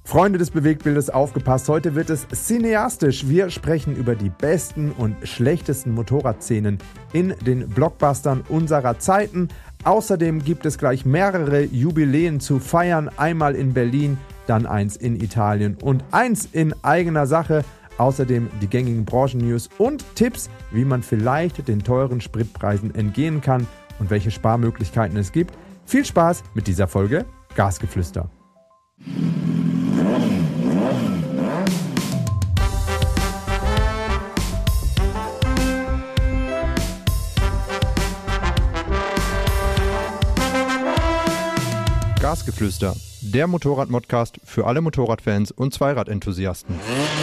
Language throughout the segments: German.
Freunde des Bewegtbildes, aufgepasst, heute wird es cineastisch. Wir sprechen über die besten und schlechtesten Motorradszenen in den Blockbustern unserer Zeiten. Außerdem gibt es gleich mehrere Jubiläen zu feiern. Einmal in Berlin, dann eins in Italien und eins in eigener Sache. Außerdem die gängigen Branchen-News und Tipps, wie man vielleicht den teuren Spritpreisen entgehen kann und welche Sparmöglichkeiten es gibt. Viel Spaß mit dieser Folge Gasgeflüster. Gasgeflüster, der Motorrad-Modcast für alle Motorradfans und Zweiradenthusiasten.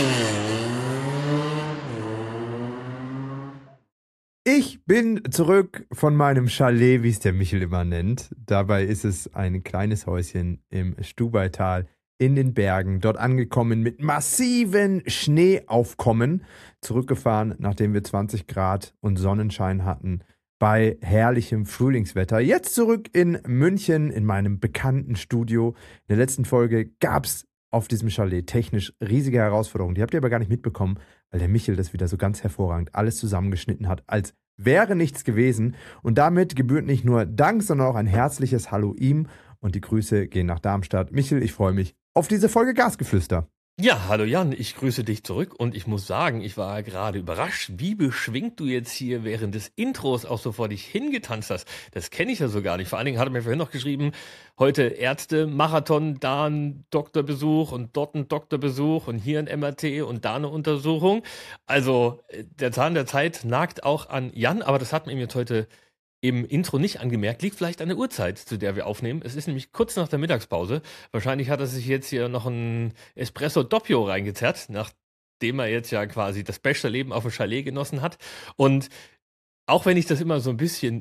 Ich bin zurück von meinem Chalet, wie es der Michel immer nennt. Dabei ist es ein kleines Häuschen im Stubaital in den Bergen. Dort angekommen mit massiven Schneeaufkommen. Zurückgefahren, nachdem wir 20 Grad und Sonnenschein hatten. Bei herrlichem Frühlingswetter. Jetzt zurück in München in meinem bekannten Studio. In der letzten Folge gab es auf diesem Chalet technisch riesige Herausforderungen. Die habt ihr aber gar nicht mitbekommen, weil der Michel das wieder so ganz hervorragend alles zusammengeschnitten hat, als wäre nichts gewesen. Und damit gebührt nicht nur Dank, sondern auch ein herzliches Hallo ihm. Und die Grüße gehen nach Darmstadt. Michel, ich freue mich auf diese Folge Gasgeflüster. Ja, hallo Jan, ich grüße dich zurück und ich muss sagen, ich war gerade überrascht, wie beschwingt du jetzt hier während des Intros auch so vor dich hingetanzt hast. Das kenne ich ja so gar nicht. Vor allen Dingen hat er mir vorhin noch geschrieben, heute Ärzte, Marathon, da ein Doktorbesuch und dort ein Doktorbesuch und hier ein MRT und da eine Untersuchung. Also der Zahn der Zeit nagt auch an Jan, aber das hat mir jetzt heute im Intro nicht angemerkt, liegt vielleicht an der Uhrzeit, zu der wir aufnehmen. Es ist nämlich kurz nach der Mittagspause. Wahrscheinlich hat er sich jetzt hier noch ein Espresso Doppio reingezerrt, nachdem er jetzt ja quasi das beste Leben auf dem Chalet genossen hat. Und auch wenn ich das immer so ein bisschen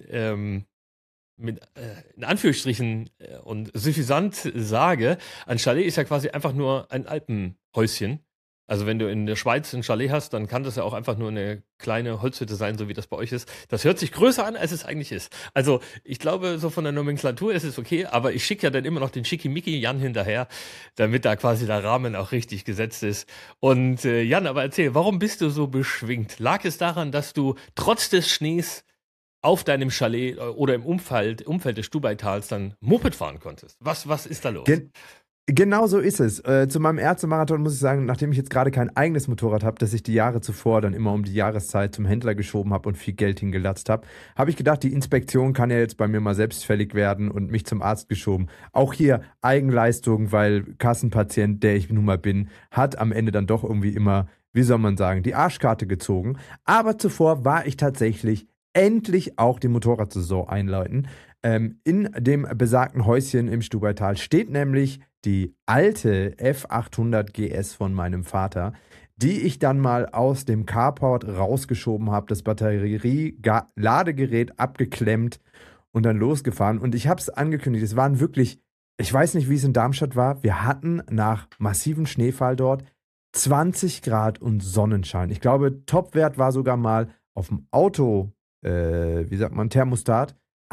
mit in Anführungsstrichen und suffisant sage, ein Chalet ist ja quasi einfach nur ein Alpenhäuschen. Also wenn du in der Schweiz ein Chalet hast, dann kann das ja auch einfach nur eine kleine Holzhütte sein, so wie das bei euch ist. Das hört sich größer an, als es eigentlich ist. Also ich glaube, so von der Nomenklatur ist es okay, aber ich schicke ja dann immer noch den Schickimicki Jan hinterher, damit da quasi der Rahmen auch richtig gesetzt ist. Und Jan, aber erzähl, warum bist du so beschwingt? Lag es daran, dass du trotz des Schnees auf deinem Chalet oder im Umfeld des Stubaitals dann Moped fahren konntest? Was ist da los? Genau so ist es. Zu meinem Ärztemarathon muss ich sagen, nachdem ich jetzt gerade kein eigenes Motorrad habe, das ich die Jahre zuvor dann immer um die Jahreszeit zum Händler geschoben habe und viel Geld hingelatzt habe, habe ich gedacht, die Inspektion kann ja jetzt bei mir mal selbstfällig werden und mich zum Arzt geschoben. Auch hier Eigenleistung, weil Kassenpatient, der ich nun mal bin, hat am Ende dann doch irgendwie immer, wie soll man sagen, die Arschkarte gezogen. Aber zuvor war ich tatsächlich endlich auch die Motorradsaison einläuten. In dem besagten Häuschen im Stubaital steht nämlich die alte F800 GS von meinem Vater, die ich dann mal aus dem Carport rausgeschoben habe, das Batterie-Ladegerät abgeklemmt und dann losgefahren. Und ich habe es angekündigt, es waren wirklich, ich weiß nicht, wie es in Darmstadt war, wir hatten nach massivem Schneefall dort 20 Grad und Sonnenschein. Ich glaube, Topwert war sogar mal auf dem Auto, Thermostat,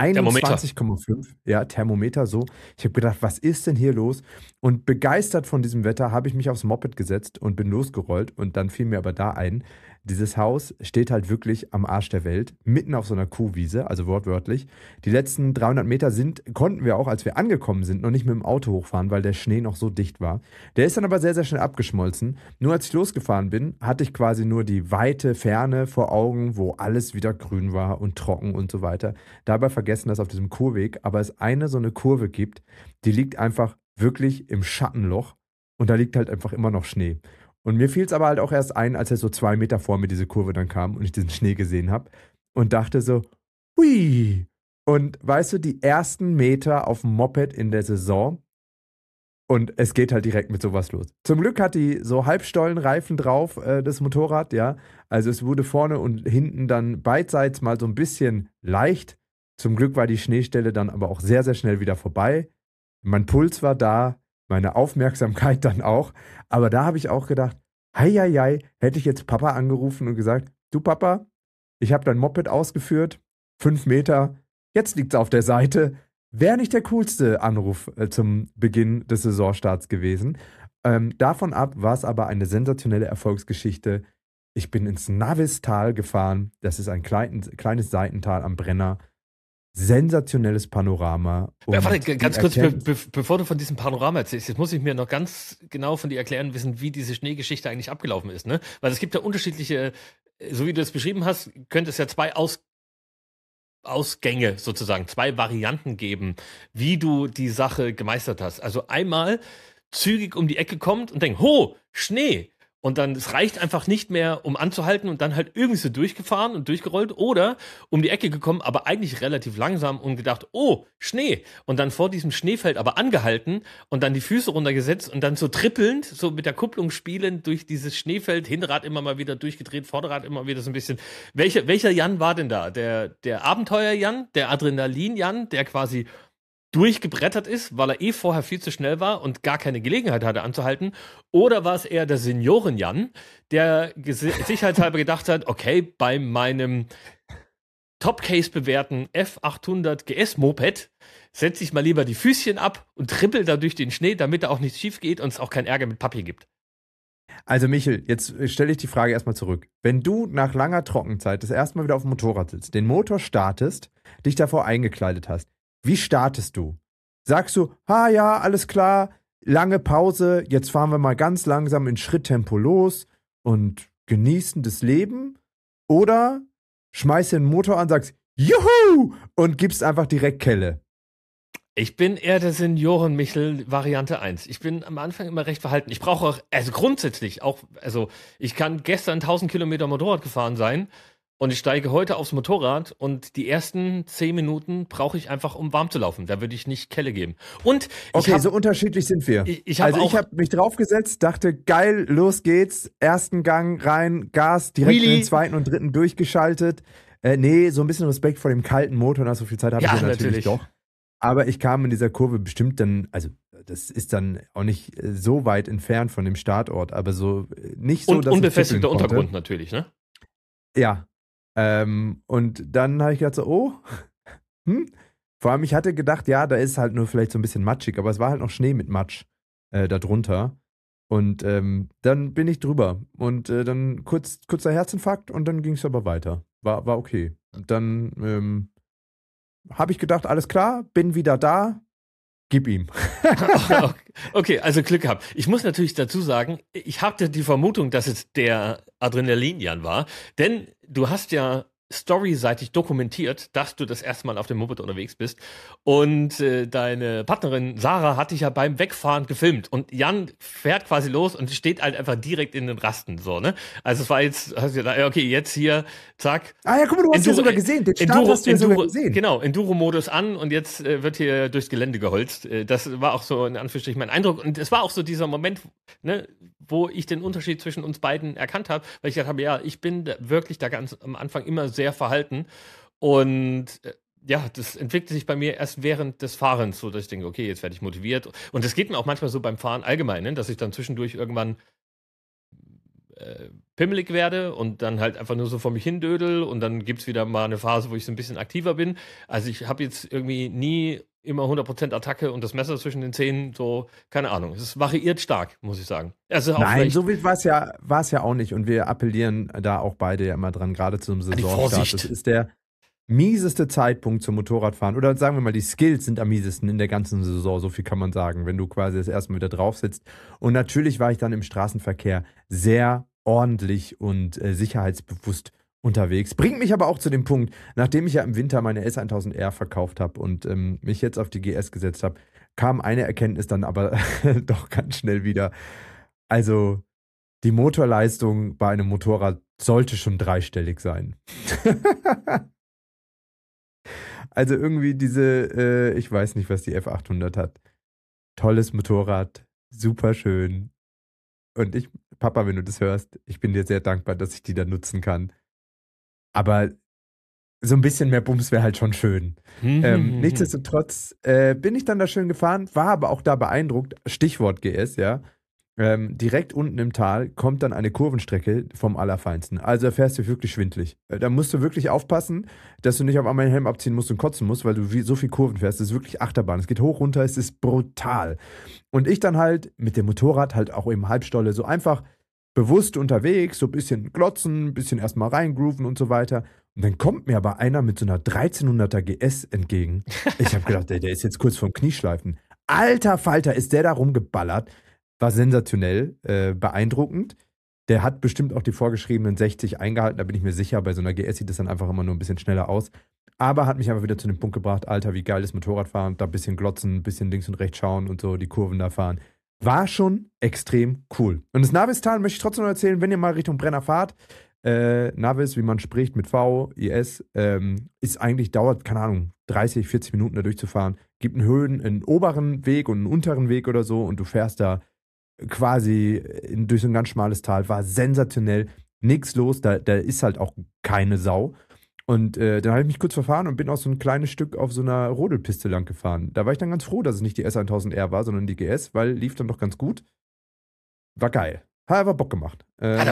21,5, ja, Thermometer, so. Ich habe gedacht, was ist denn hier los? Und begeistert von diesem Wetter habe ich mich aufs Moped gesetzt und bin losgerollt. Und dann fiel mir aber da ein, dieses Haus steht halt wirklich am Arsch der Welt, mitten auf so einer Kuhwiese, also wortwörtlich. Die letzten 300 Meter konnten wir auch, als wir angekommen sind, noch nicht mit dem Auto hochfahren, weil der Schnee noch so dicht war. Der ist dann aber sehr, sehr schnell abgeschmolzen. Nur als ich losgefahren bin, hatte ich quasi nur die weite Ferne vor Augen, wo alles wieder grün war und trocken und so weiter. Dabei vergessen, dass auf diesem Kurweg aber es so eine Kurve gibt, die liegt einfach wirklich im Schattenloch und da liegt halt einfach immer noch Schnee. Und mir fiel es aber halt auch erst ein, als er so 2 Meter vor mir diese Kurve dann kam und ich diesen Schnee gesehen habe und dachte so, hui. Und weißt du, die ersten Meter auf dem Moped in der Saison und es geht halt direkt mit sowas los. Zum Glück hat die so Halbstollenreifen drauf, das Motorrad, ja. Also es wurde vorne und hinten dann beidseits mal so ein bisschen leicht. Zum Glück war die Schneestelle dann aber auch sehr, sehr schnell wieder vorbei. Mein Puls war da, meine Aufmerksamkeit dann auch. Aber da habe ich auch gedacht, hei, hätte ich jetzt Papa angerufen und gesagt, du Papa, ich habe dein Moped ausgeführt, 5 Meter, jetzt liegt's auf der Seite. Wäre nicht der coolste Anruf zum Beginn des Saisonstarts gewesen. Davon ab war es aber eine sensationelle Erfolgsgeschichte. Ich bin ins Navistal gefahren. Das ist ein kleines Seitental am Brenner. Sensationelles Panorama. Warte, ganz kurz, bevor du von diesem Panorama erzählst, jetzt muss ich mir noch ganz genau von dir erklären wissen, wie diese Schneegeschichte eigentlich abgelaufen ist, ne? Weil es gibt ja unterschiedliche, so wie du es beschrieben hast, könnte es ja zwei Ausgänge sozusagen, zwei Varianten geben, wie du die Sache gemeistert hast. Also einmal zügig um die Ecke kommt und denkt, ho, Schnee. Und dann, es reicht einfach nicht mehr, um anzuhalten und dann halt irgendwie so durchgefahren und durchgerollt oder um die Ecke gekommen, aber eigentlich relativ langsam und gedacht, oh, Schnee. Und dann vor diesem Schneefeld aber angehalten und dann die Füße runtergesetzt und dann so trippelnd, so mit der Kupplung spielend durch dieses Schneefeld, Hinterrad immer mal wieder durchgedreht, Vorderrad immer wieder so ein bisschen. Welcher Jan war denn da? Der Abenteuer-Jan, der Adrenalin-Jan, der quasi durchgebrettert ist, weil er vorher viel zu schnell war und gar keine Gelegenheit hatte anzuhalten? Oder war es eher der Senioren-Jan, der sicherheitshalber gedacht hat, okay, bei meinem Top-Case bewährten F800 GS-Moped setze ich mal lieber die Füßchen ab und trippel da durch den Schnee, damit da auch nichts schief geht und es auch keinen Ärger mit Papi gibt. Also Michel, jetzt stelle ich die Frage erstmal zurück. Wenn du nach langer Trockenzeit das erste Mal wieder auf dem Motorrad sitzt, den Motor startest, dich davor eingekleidet hast, wie startest du? Sagst du, ja, alles klar, lange Pause, jetzt fahren wir mal ganz langsam in Schritttempo los und genießen das Leben? Oder schmeißt den Motor an, sagst, juhu, und gibst einfach direkt Kelle? Ich bin eher der Senioren-Michel Variante 1. Ich bin am Anfang immer recht verhalten. Ich brauche auch, also grundsätzlich auch, also ich kann gestern 1000 Kilometer Motorrad gefahren sein und ich steige heute aufs Motorrad und die ersten 10 Minuten brauche ich einfach, um warm zu laufen. Da würde ich nicht Kelle geben. Und okay, so unterschiedlich sind wir. Ich habe mich draufgesetzt, dachte, geil, los geht's. Ersten Gang rein, Gas, direkt in den zweiten und dritten durchgeschaltet. Nee, so ein bisschen Respekt vor dem kalten Motor, nach so viel Zeit habe ich ja natürlich doch. Aber ich kam in dieser Kurve bestimmt dann, also das ist dann auch nicht so weit entfernt von dem Startort, aber so nicht so, und dass unbefestigter Untergrund natürlich, ne? Ja. Und dann habe ich gedacht so, Vor allem, ich hatte gedacht, ja, da ist halt nur vielleicht so ein bisschen matschig, aber es war halt noch Schnee mit Matsch da drunter. Und dann bin ich drüber. Und dann kurzer Herzinfarkt und dann ging es aber weiter. War okay. Und dann habe ich gedacht, alles klar, bin wieder da, gib ihm. Okay, also Glück gehabt. Ich muss natürlich dazu sagen, ich hatte die Vermutung, dass es der Adrenalin-Jan war, denn du hast ja storyseitig dokumentiert, dass du das erste Mal auf dem Moped unterwegs bist und deine Partnerin Sarah hat dich ja beim Wegfahren gefilmt und Jan fährt quasi los und steht halt einfach direkt in den Rasten, so, ne? Also es war jetzt, hast du gedacht, okay, jetzt hier, zack. Ah ja, guck mal, du hast ja sogar gesehen, den Start hast du ja sogar gesehen. Genau, Enduro-Modus an und jetzt wird hier durchs Gelände geholzt. Das war auch so in Anführungsstrichen mein Eindruck und es war auch so dieser Moment, ne, wo ich den Unterschied zwischen uns beiden erkannt habe, weil ich gedacht habe, ja, ich bin wirklich da ganz am Anfang immer sehr verhalten und ja, das entwickelt sich bei mir erst während des Fahrens, so dass ich denke, okay, jetzt werde ich motiviert und das geht mir auch manchmal so beim Fahren allgemein, ne, dass ich dann zwischendurch irgendwann pimmelig werde und dann halt einfach nur so vor mich hindödel und dann gibt es wieder mal eine Phase, wo ich so ein bisschen aktiver bin. Also ich habe jetzt irgendwie nie immer 100% Attacke und das Messer zwischen den Zähnen, so, keine Ahnung. Es variiert stark, muss ich sagen. Also nein, so wild war es ja auch nicht und wir appellieren da auch beide ja immer dran, gerade zum Saisonstart. Das ist der mieseste Zeitpunkt zum Motorradfahren oder sagen wir mal, die Skills sind am miesesten in der ganzen Saison, so viel kann man sagen, wenn du quasi das erste Mal wieder drauf sitzt. Und natürlich war ich dann im Straßenverkehr sehr ordentlich und sicherheitsbewusst unterwegs. Bringt mich aber auch zu dem Punkt, nachdem ich ja im Winter meine S1000R verkauft habe und mich jetzt auf die GS gesetzt habe, kam eine Erkenntnis dann aber doch ganz schnell wieder. Also die Motorleistung bei einem Motorrad sollte schon dreistellig sein. Also irgendwie diese, ich weiß nicht, was die F800 hat. Tolles Motorrad, super schön. Und Papa, wenn du das hörst, ich bin dir sehr dankbar, dass ich die da nutzen kann. Aber so ein bisschen mehr Bums wäre halt schon schön. Nichtsdestotrotz bin ich dann da schön gefahren, war aber auch da beeindruckt, Stichwort GS, ja. direkt unten im Tal kommt dann eine Kurvenstrecke vom Allerfeinsten. Also da fährst du wirklich schwindelig. Da musst du wirklich aufpassen, dass du nicht auf einmal den Helm abziehen musst und kotzen musst, weil du so viel Kurven fährst. Das ist wirklich Achterbahn. Es geht hoch, runter, es ist brutal. Und ich dann halt mit dem Motorrad halt auch im Halbstolle so einfach bewusst unterwegs, so ein bisschen glotzen, ein bisschen erstmal reingrooven und so weiter. Und dann kommt mir aber einer mit so einer 1300er GS entgegen. Ich habe gedacht, der ist jetzt kurz vorm Knieschleifen. Alter Falter, ist der da rumgeballert. War sensationell, beeindruckend. Der hat bestimmt auch die vorgeschriebenen 60 eingehalten, da bin ich mir sicher. Bei so einer GS sieht das dann einfach immer nur ein bisschen schneller aus. Aber hat mich einfach wieder zu dem Punkt gebracht, Alter, wie geil ist Motorradfahren, da ein bisschen glotzen, ein bisschen links und rechts schauen und so, die Kurven da fahren. War schon extrem cool. Und das Navistal möchte ich trotzdem noch erzählen, wenn ihr mal Richtung Brenner fahrt. Navis, wie man spricht, mit V, IS, ist eigentlich, dauert, keine Ahnung, 30, 40 Minuten da durchzufahren. Gibt einen oberen Weg und einen unteren Weg oder so und du fährst da quasi durch so ein ganz schmales Tal. War sensationell. Nix los, da ist halt auch keine Sau. Und dann habe ich mich kurz verfahren und bin auch so ein kleines Stück auf so einer Rodelpiste lang gefahren. Da war ich dann ganz froh, dass es nicht die S1000R war, sondern die GS, weil lief dann doch ganz gut. War geil. Hat aber Bock gemacht.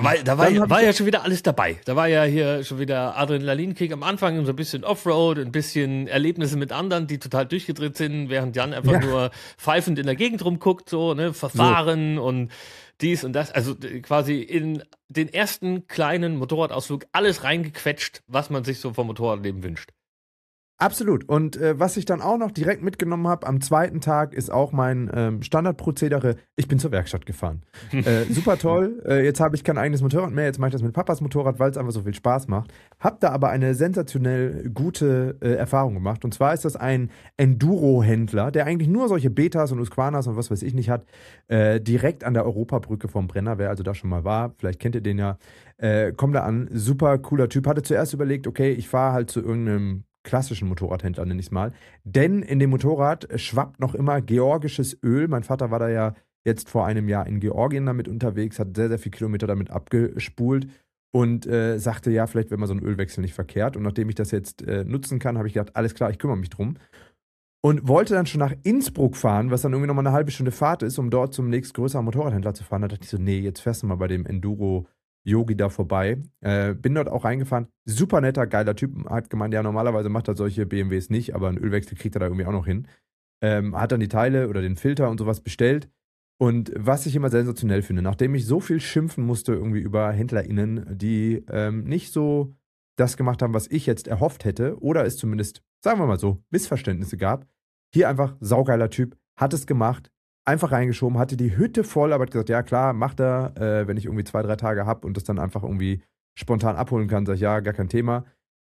War ja schon wieder alles dabei. Da war ja hier schon wieder Adrenalinkick am Anfang, so ein bisschen Offroad, ein bisschen Erlebnisse mit anderen, die total durchgedreht sind, während Jan einfach nur pfeifend in der Gegend rumguckt, so, ne, Verfahren und dies und das. Also quasi in den ersten kleinen Motorradausflug alles reingequetscht, was man sich so vom Motorradleben wünscht. Absolut. Und was ich dann auch noch direkt mitgenommen habe, am zweiten Tag ist auch mein Standardprozedere, ich bin zur Werkstatt gefahren. Super toll. Jetzt habe ich kein eigenes Motorrad mehr, jetzt mache ich das mit Papas Motorrad, weil es einfach so viel Spaß macht. Hab da aber eine sensationell gute Erfahrung gemacht. Und zwar ist das ein Enduro-Händler, der eigentlich nur solche Betas und Husqvarnas und was weiß ich nicht hat, direkt an der Europabrücke vom Brenner, wer also da schon mal war, vielleicht kennt ihr den ja, kommt da an, super cooler Typ. Hatte zuerst überlegt, okay, ich fahre halt zu irgendeinem klassischen Motorradhändler, nenne ich es mal. Denn in dem Motorrad schwappt noch immer georgisches Öl. Mein Vater war da ja jetzt vor einem Jahr in Georgien damit unterwegs, hat sehr, sehr viele Kilometer damit abgespult und sagte, ja, vielleicht wäre mal so ein Ölwechsel nicht verkehrt. Und nachdem ich das jetzt nutzen kann, habe ich gedacht, alles klar, ich kümmere mich drum. Und wollte dann schon nach Innsbruck fahren, was dann irgendwie nochmal eine halbe Stunde Fahrt ist, um dort zum nächstgrößeren Motorradhändler zu fahren. Da dachte ich so, nee, jetzt fährst du mal bei dem Enduro Yogi da vorbei. Bin dort auch reingefahren. Super netter, geiler Typ. Hat gemeint, ja, normalerweise macht er solche BMWs nicht, aber einen Ölwechsel kriegt er da irgendwie auch noch hin. Hat dann die Teile oder den Filter und sowas bestellt. Und was ich immer sensationell finde, nachdem ich so viel schimpfen musste irgendwie über HändlerInnen, die nicht so das gemacht haben, was ich jetzt erhofft hätte, oder es zumindest, sagen wir mal so, Missverständnisse gab, hier einfach saugeiler Typ, hat es gemacht, einfach reingeschoben, hatte die Hütte voll, aber hat gesagt, ja klar, macht er, wenn ich irgendwie 2, 3 Tage habe und das dann einfach irgendwie spontan abholen kann, sag ich, ja, gar kein Thema.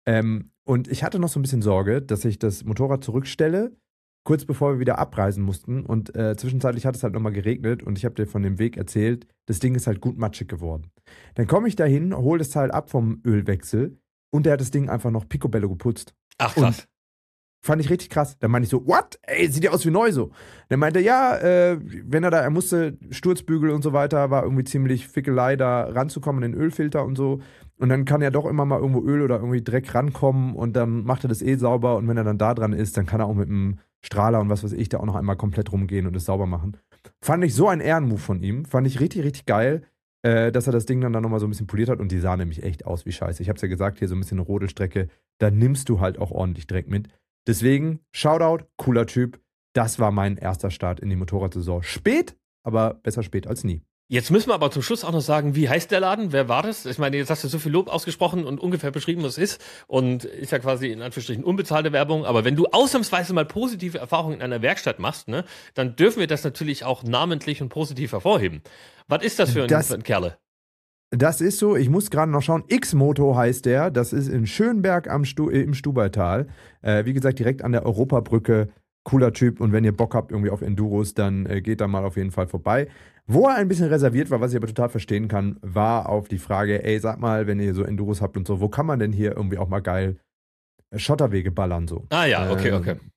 Und ich hatte noch so ein bisschen Sorge, dass ich das Motorrad zurückstelle, kurz bevor wir wieder abreisen mussten und zwischenzeitlich hat es halt nochmal geregnet und ich habe dir von dem Weg erzählt, das Ding ist halt gut matschig geworden. Dann komme ich dahin, hole das Teil ab vom Ölwechsel und der hat das Ding einfach noch picobello geputzt. Ach, krass. Und fand ich richtig krass. Dann meinte ich so, what? Ey, sieht ja aus wie neu so. Dann meinte er, ja, wenn er musste, Sturzbügel und so weiter, war irgendwie ziemlich Fickelei, da ranzukommen, in den Ölfilter und so. Und dann kann ja doch immer mal irgendwo Öl oder irgendwie Dreck rankommen und dann macht er das eh sauber und wenn er dann da dran ist, dann kann er auch mit einem Strahler und was weiß ich, da auch noch einmal komplett rumgehen und es sauber machen. Fand ich so ein Ehrenmove von ihm. Fand ich richtig, richtig geil, dass er das Ding dann nochmal so ein bisschen poliert hat und die sah nämlich echt aus wie Scheiße. Ich hab's ja gesagt, hier so ein bisschen eine Rodelstrecke, da nimmst du halt auch ordentlich Dreck mit. Deswegen, Shoutout, cooler Typ. Das war mein erster Start in die Motorradsaison. Spät, aber besser spät als nie. Jetzt müssen wir aber zum Schluss auch noch sagen, wie heißt der Laden? Wer war das? Ich meine, jetzt hast du so viel Lob ausgesprochen und ungefähr beschrieben, was es ist. Und ist ja quasi in Anführungsstrichen unbezahlte Werbung. Aber wenn du ausnahmsweise mal positive Erfahrungen in einer Werkstatt machst, ne, dann dürfen wir das natürlich auch namentlich und positiv hervorheben. Was ist das für ein Kerle? Das ist so, ich muss gerade noch schauen, X-Moto heißt der, das ist in Schönberg im Stubaital. Wie gesagt, direkt an der Europabrücke, cooler Typ und wenn ihr Bock habt irgendwie auf Enduros, dann geht da mal auf jeden Fall vorbei. Wo er ein bisschen reserviert war, was ich aber total verstehen kann, war auf die Frage, ey, sag mal, wenn ihr so Enduros habt und so, wo kann man denn hier irgendwie auch mal geil Schotterwege ballern so? Ah ja, okay.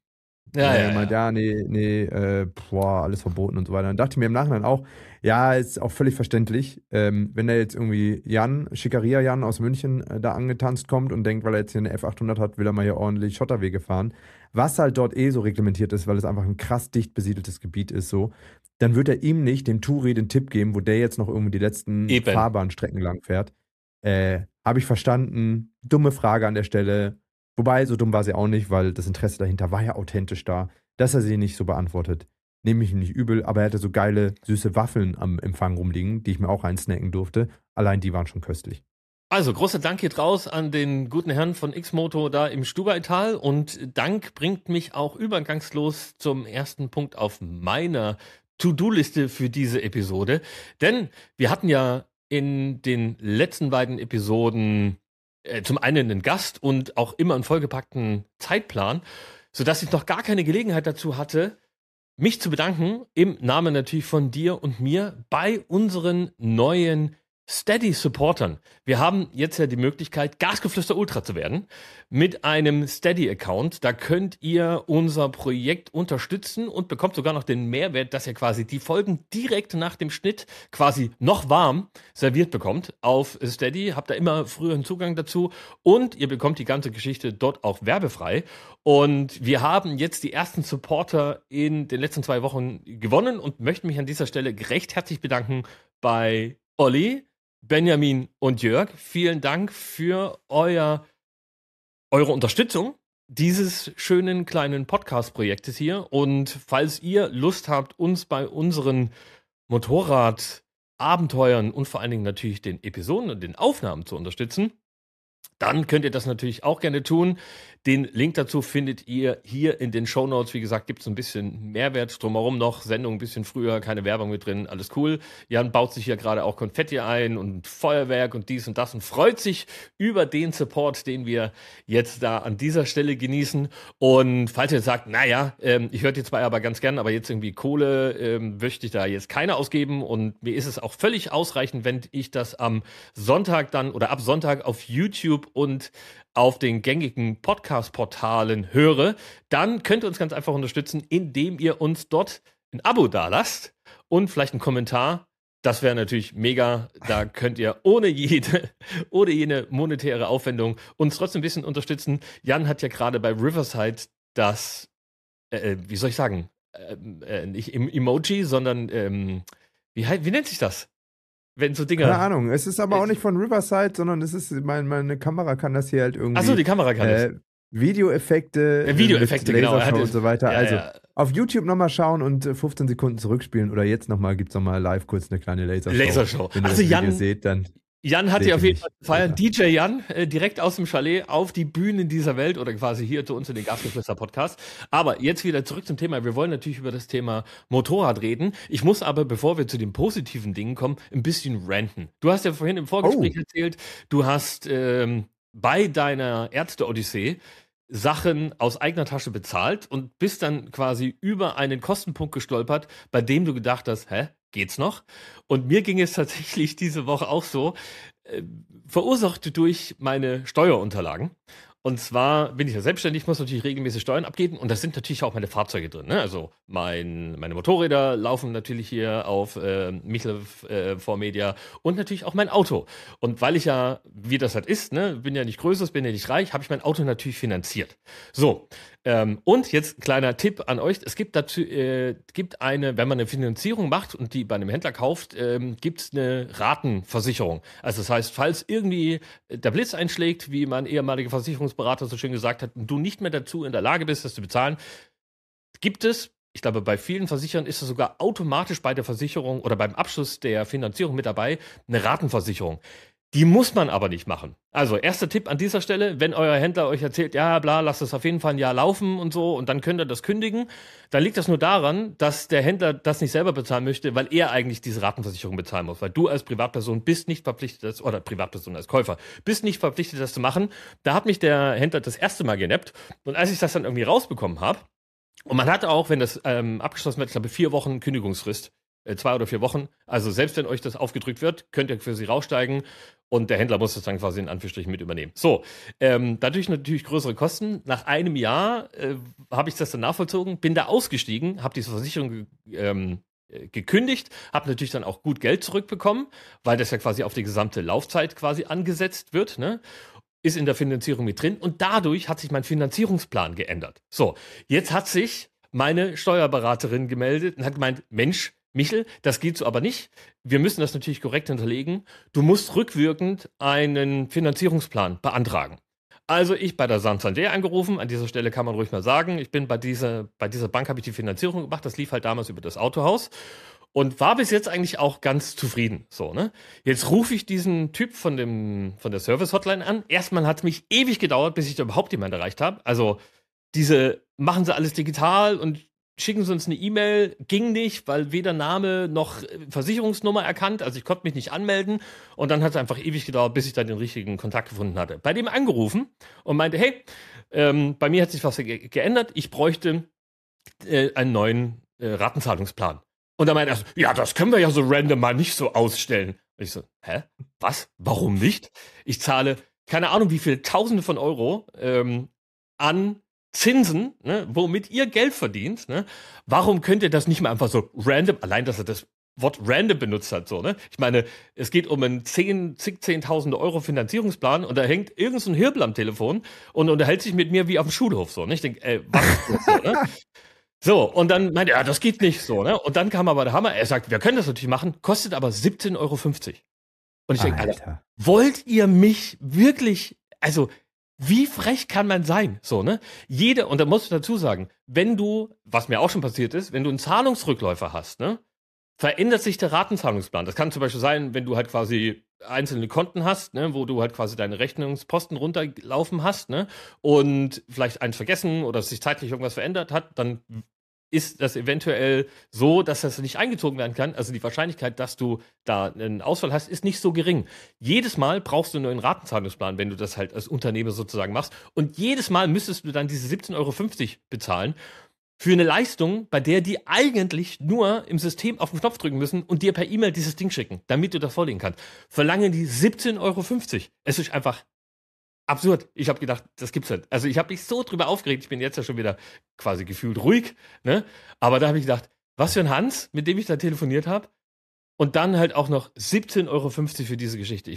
Nee, alles verboten und so weiter. Dann dachte ich mir im Nachhinein auch, ja, ist auch völlig verständlich, wenn da jetzt irgendwie Schickeria Jan aus München da angetanzt kommt und denkt, weil er jetzt hier eine F800 hat, will er mal hier ordentlich Schotterwege fahren. Was halt dort so reglementiert ist, weil es einfach ein krass dicht besiedeltes Gebiet ist so. dann wird er ihm nicht, dem Touri, den Tipp geben, wo der jetzt noch irgendwie die letzten Eben. Fahrbahnstrecken lang fährt. Habe ich verstanden. Dumme Frage an der Stelle. Wobei, so dumm war sie auch nicht, weil das Interesse dahinter war ja authentisch da. Dass er sie nicht so beantwortet, nehme ich ihm nicht übel. Aber er hatte so geile, süße Waffeln am Empfang rumliegen, die ich mir auch reinsnacken durfte. Allein die waren schon köstlich. Also, großer Dank geht raus an den guten Herrn von X-Moto da im Stubaital. Und Dank bringt mich auch übergangslos zum ersten Punkt auf meiner To-Do-Liste für diese Episode. Denn wir hatten ja in den letzten beiden Episoden zum einen einen Gast und auch immer einen vollgepackten Zeitplan, sodass ich noch gar keine Gelegenheit dazu hatte, mich zu bedanken, im Namen natürlich von dir und mir, bei unseren neuen Steady-Supportern. Wir haben jetzt ja die Möglichkeit, Gasgeflüster Ultra zu werden mit einem Steady-Account. Da könnt ihr unser Projekt unterstützen und bekommt sogar noch den Mehrwert, dass ihr quasi die Folgen direkt nach dem Schnitt quasi noch warm serviert bekommt auf Steady. Habt da immer früheren Zugang dazu und ihr bekommt die ganze Geschichte dort auch werbefrei. Und wir haben jetzt die ersten Supporter in den letzten 2 Wochen gewonnen und möchten mich an dieser Stelle recht herzlich bedanken bei Olli, Benjamin und Jörg. Vielen Dank für eure Unterstützung dieses schönen kleinen Podcast-Projektes hier. Und falls ihr Lust habt, uns bei unseren Motorrad-Abenteuern und vor allen Dingen natürlich den Episoden und den Aufnahmen zu unterstützen, dann könnt ihr das natürlich auch gerne tun. Den Link dazu findet ihr hier in den Shownotes. Wie gesagt, gibt es ein bisschen Mehrwert drumherum noch. Sendung ein bisschen früher, keine Werbung mit drin, alles cool. Jan baut sich hier gerade auch Konfetti ein und Feuerwerk und dies und das und freut sich über den Support, den wir jetzt da an dieser Stelle genießen. Und falls ihr jetzt sagt, naja, ich höre die zwei aber ganz gern, aber jetzt irgendwie Kohle möchte ich da jetzt keine ausgeben. Und mir ist es auch völlig ausreichend, wenn ich das am Sonntag dann oder ab Sonntag auf YouTube und auf den gängigen Podcast-Portalen höre, dann könnt ihr uns ganz einfach unterstützen, indem ihr uns dort ein Abo dalasst und vielleicht einen Kommentar. Das wäre natürlich mega. Da könnt ihr ohne jene monetäre Aufwendung uns trotzdem ein bisschen unterstützen. Jan hat ja gerade bei Riverside das, wie soll ich sagen, nicht Emoji, sondern wie nennt sich das? Wenn so Dinger. Keine Ahnung, es ist aber auch nicht von Riverside, sondern es ist, meine Kamera kann das hier halt irgendwie. Achso, die Kamera kann das. Videoeffekte, Videoeffekte, genau. Lasershow und so weiter. Ja, also ja. auf YouTube nochmal schauen und 15 Sekunden zurückspielen oder jetzt nochmal, gibt es nochmal live kurz eine kleine Lasershow. Wenn ihr das Video seht, dann. Jan hat ja auf jeden Fall gefeiert. DJ Jan, direkt aus dem Chalet auf die Bühnen dieser Welt oder quasi hier zu uns in den Gasgeflüster-Podcast. Aber jetzt wieder zurück zum Thema. Wir wollen natürlich über das Thema Motorrad reden. Ich muss aber, bevor wir zu den positiven Dingen kommen, ein bisschen ranten. Du hast ja vorhin im Vorgespräch erzählt, du hast bei deiner Ärzte-Odyssee Sachen aus eigener Tasche bezahlt und bist dann quasi über einen Kostenpunkt gestolpert, bei dem du gedacht hast, geht's noch? Und mir ging es tatsächlich diese Woche auch so, verursacht durch meine Steuerunterlagen. Und zwar bin ich ja selbstständig, muss natürlich regelmäßig Steuern abgeben und da sind natürlich auch meine Fahrzeuge drin. Ne? Also meine Motorräder laufen natürlich hier auf Michel Media und natürlich auch mein Auto. Und weil ich ja, wie das halt ist, ne, bin ja nicht größer, bin ja nicht reich, habe ich mein Auto natürlich finanziert. So, und jetzt ein kleiner Tipp an euch. Es gibt dazu, wenn man eine Finanzierung macht und die bei einem Händler kauft, gibt es eine Ratenversicherung. Also das heißt, falls irgendwie der Blitz einschlägt, wie mein ehemaliger Versicherungsberater so schön gesagt hat, und du nicht mehr dazu in der Lage bist, das zu bezahlen, gibt es, ich glaube, bei vielen Versicherern ist es sogar automatisch bei der Versicherung oder beim Abschluss der Finanzierung mit dabei, eine Ratenversicherung. Die muss man aber nicht machen. Also, erster Tipp an dieser Stelle, wenn euer Händler euch erzählt, ja, bla, lasst es auf jeden Fall ein Jahr laufen und so, und dann könnt ihr das kündigen, dann liegt das nur daran, dass der Händler das nicht selber bezahlen möchte, weil er eigentlich diese Ratenversicherung bezahlen muss. Weil du als Privatperson bist nicht verpflichtet, oder Privatperson als Käufer, bist nicht verpflichtet, das zu machen. Da hat mich der Händler das erste Mal genappt. Und als ich das dann irgendwie rausbekommen habe, und man hat auch, wenn das abgeschlossen wird, ich glaube, 4 Wochen Kündigungsfrist, 2 oder 4 Wochen. Also selbst wenn euch das aufgedrückt wird, könnt ihr für sie raussteigen und der Händler muss das dann quasi in Anführungsstrichen mit übernehmen. So, dadurch natürlich größere Kosten. Nach einem Jahr habe ich das dann nachvollzogen, bin da ausgestiegen, habe diese Versicherung gekündigt, habe natürlich dann auch gut Geld zurückbekommen, weil das ja quasi auf die gesamte Laufzeit quasi angesetzt wird, ne? Ist in der Finanzierung mit drin und dadurch hat sich mein Finanzierungsplan geändert. So, jetzt hat sich meine Steuerberaterin gemeldet und hat gemeint, Mensch, Michel, das geht so aber nicht. Wir müssen das natürlich korrekt hinterlegen. Du musst rückwirkend einen Finanzierungsplan beantragen. Also ich bei der Santander angerufen, an dieser Stelle kann man ruhig mal sagen, ich bin bei dieser Bank habe ich die Finanzierung gemacht, das lief halt damals über das Autohaus und war bis jetzt eigentlich auch ganz zufrieden, so, ne? Jetzt rufe ich diesen Typ von der Service Hotline an. Erstmal hat es mich ewig gedauert, bis ich da überhaupt jemanden erreicht habe. Also machen sie alles digital und schicken sie uns eine E-Mail, ging nicht, weil weder Name noch Versicherungsnummer erkannt, also ich konnte mich nicht anmelden und dann hat es einfach ewig gedauert, bis ich dann den richtigen Kontakt gefunden hatte. Bei dem angerufen und meinte, hey, bei mir hat sich was geändert, ich bräuchte einen neuen Ratenzahlungsplan. Und dann meinte er, ja, das können wir ja so random mal nicht so ausstellen. Und ich so, hä? Was? Warum nicht? Ich zahle keine Ahnung wie viele Tausende von Euro an Zinsen, ne, womit ihr Geld verdient, ne? Warum könnt ihr das nicht mal einfach so random, allein, dass er das Wort random benutzt hat, so, ne? Ich meine, es geht um einen Zehntausende Euro Finanzierungsplan und da hängt irgend so ein Hirbel am Telefon und unterhält sich mit mir wie auf dem Schulhof, so, ne? Ich denke, was ist das, so, ne? So, und dann meinte er, ja, das geht nicht, so, ne? Und dann kam aber der Hammer, er sagt, wir können das natürlich machen, kostet aber 17,50 Euro. Und ich denke, Alter, wollt ihr mich wirklich, also, wie frech kann man sein? So, ne? Und da musst du dazu sagen, was mir auch schon passiert ist, wenn du einen Zahlungsrückläufer hast, ne, verändert sich der Ratenzahlungsplan. Das kann zum Beispiel sein, wenn du halt quasi einzelne Konten hast, ne, wo du halt quasi deine Rechnungsposten runterlaufen hast, ne, und vielleicht eins vergessen oder sich zeitlich irgendwas verändert hat, dann ist das eventuell so, dass das nicht eingezogen werden kann. Also die Wahrscheinlichkeit, dass du da einen Ausfall hast, ist nicht so gering. Jedes Mal brauchst du einen neuen Ratenzahlungsplan, wenn du das halt als Unternehmer sozusagen machst. Und jedes Mal müsstest du dann diese 17,50 Euro bezahlen für eine Leistung, bei der die eigentlich nur im System auf den Knopf drücken müssen und dir per E-Mail dieses Ding schicken, damit du das vorlegen kannst. Verlangen die 17,50 Euro. Es ist einfach absurd. Ich habe gedacht, das gibt's nicht. Also ich habe mich so drüber aufgeregt. Ich bin jetzt ja schon wieder quasi gefühlt ruhig, ne? Aber da habe ich gedacht, was für ein Hans, mit dem ich da telefoniert habe. Und dann halt auch noch 17,50 Euro für diese Geschichte.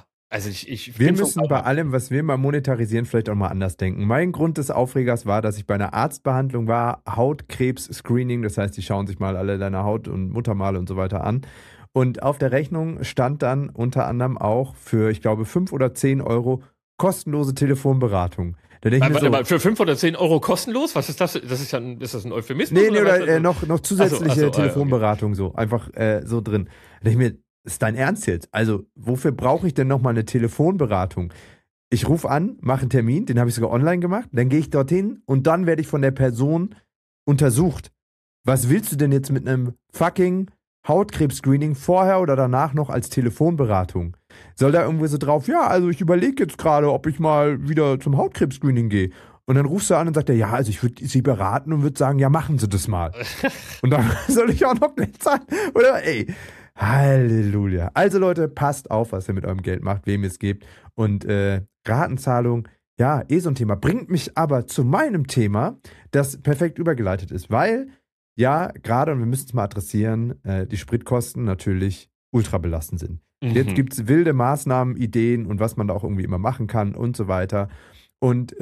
Wir müssen bei allem, was wir mal monetarisieren, vielleicht auch mal anders denken. Mein Grund des Aufregers war, dass ich bei einer Arztbehandlung war, Hautkrebs-Screening. Das heißt, die schauen sich mal alle deine Haut- und Muttermale und so weiter an. Und auf der Rechnung stand dann unter anderem auch für, ich glaube, 5 oder 10 Euro kostenlose Telefonberatung. Da denke ich mir aber für 5 oder 10 Euro kostenlos? Was ist das? Ist das ein Euphemismus? Nee, oder noch zusätzliche Telefonberatung, okay. So, einfach so drin. Da denke ich mir, ist dein Ernst jetzt? Also, wofür brauche ich denn nochmal eine Telefonberatung? Ich rufe an, mache einen Termin, den habe ich sogar online gemacht, dann gehe ich dorthin und dann werde ich von der Person untersucht. Was willst du denn jetzt mit einem fucking Hautkrebs-Screening vorher oder danach noch als Telefonberatung? Soll da irgendwie so drauf, ja, also ich überlege jetzt gerade, ob ich mal wieder zum Hautkrebs-Screening gehe. Und dann rufst du an und sagt er, ja, also ich würde Sie beraten und würde sagen, ja, machen Sie das mal. Und dann soll ich auch noch nicht zahlen? Oder, ey, Halleluja. Also Leute, passt auf, was ihr mit eurem Geld macht, wem ihr es gebt. Und Ratenzahlung, ja, so ein Thema. Bringt mich aber zu meinem Thema, das perfekt übergeleitet ist, weil, ja, gerade, und wir müssen es mal adressieren, die Spritkosten natürlich ultra belastend sind. Jetzt gibt es wilde Maßnahmen, Ideen und was man da auch irgendwie immer machen kann und so weiter. Und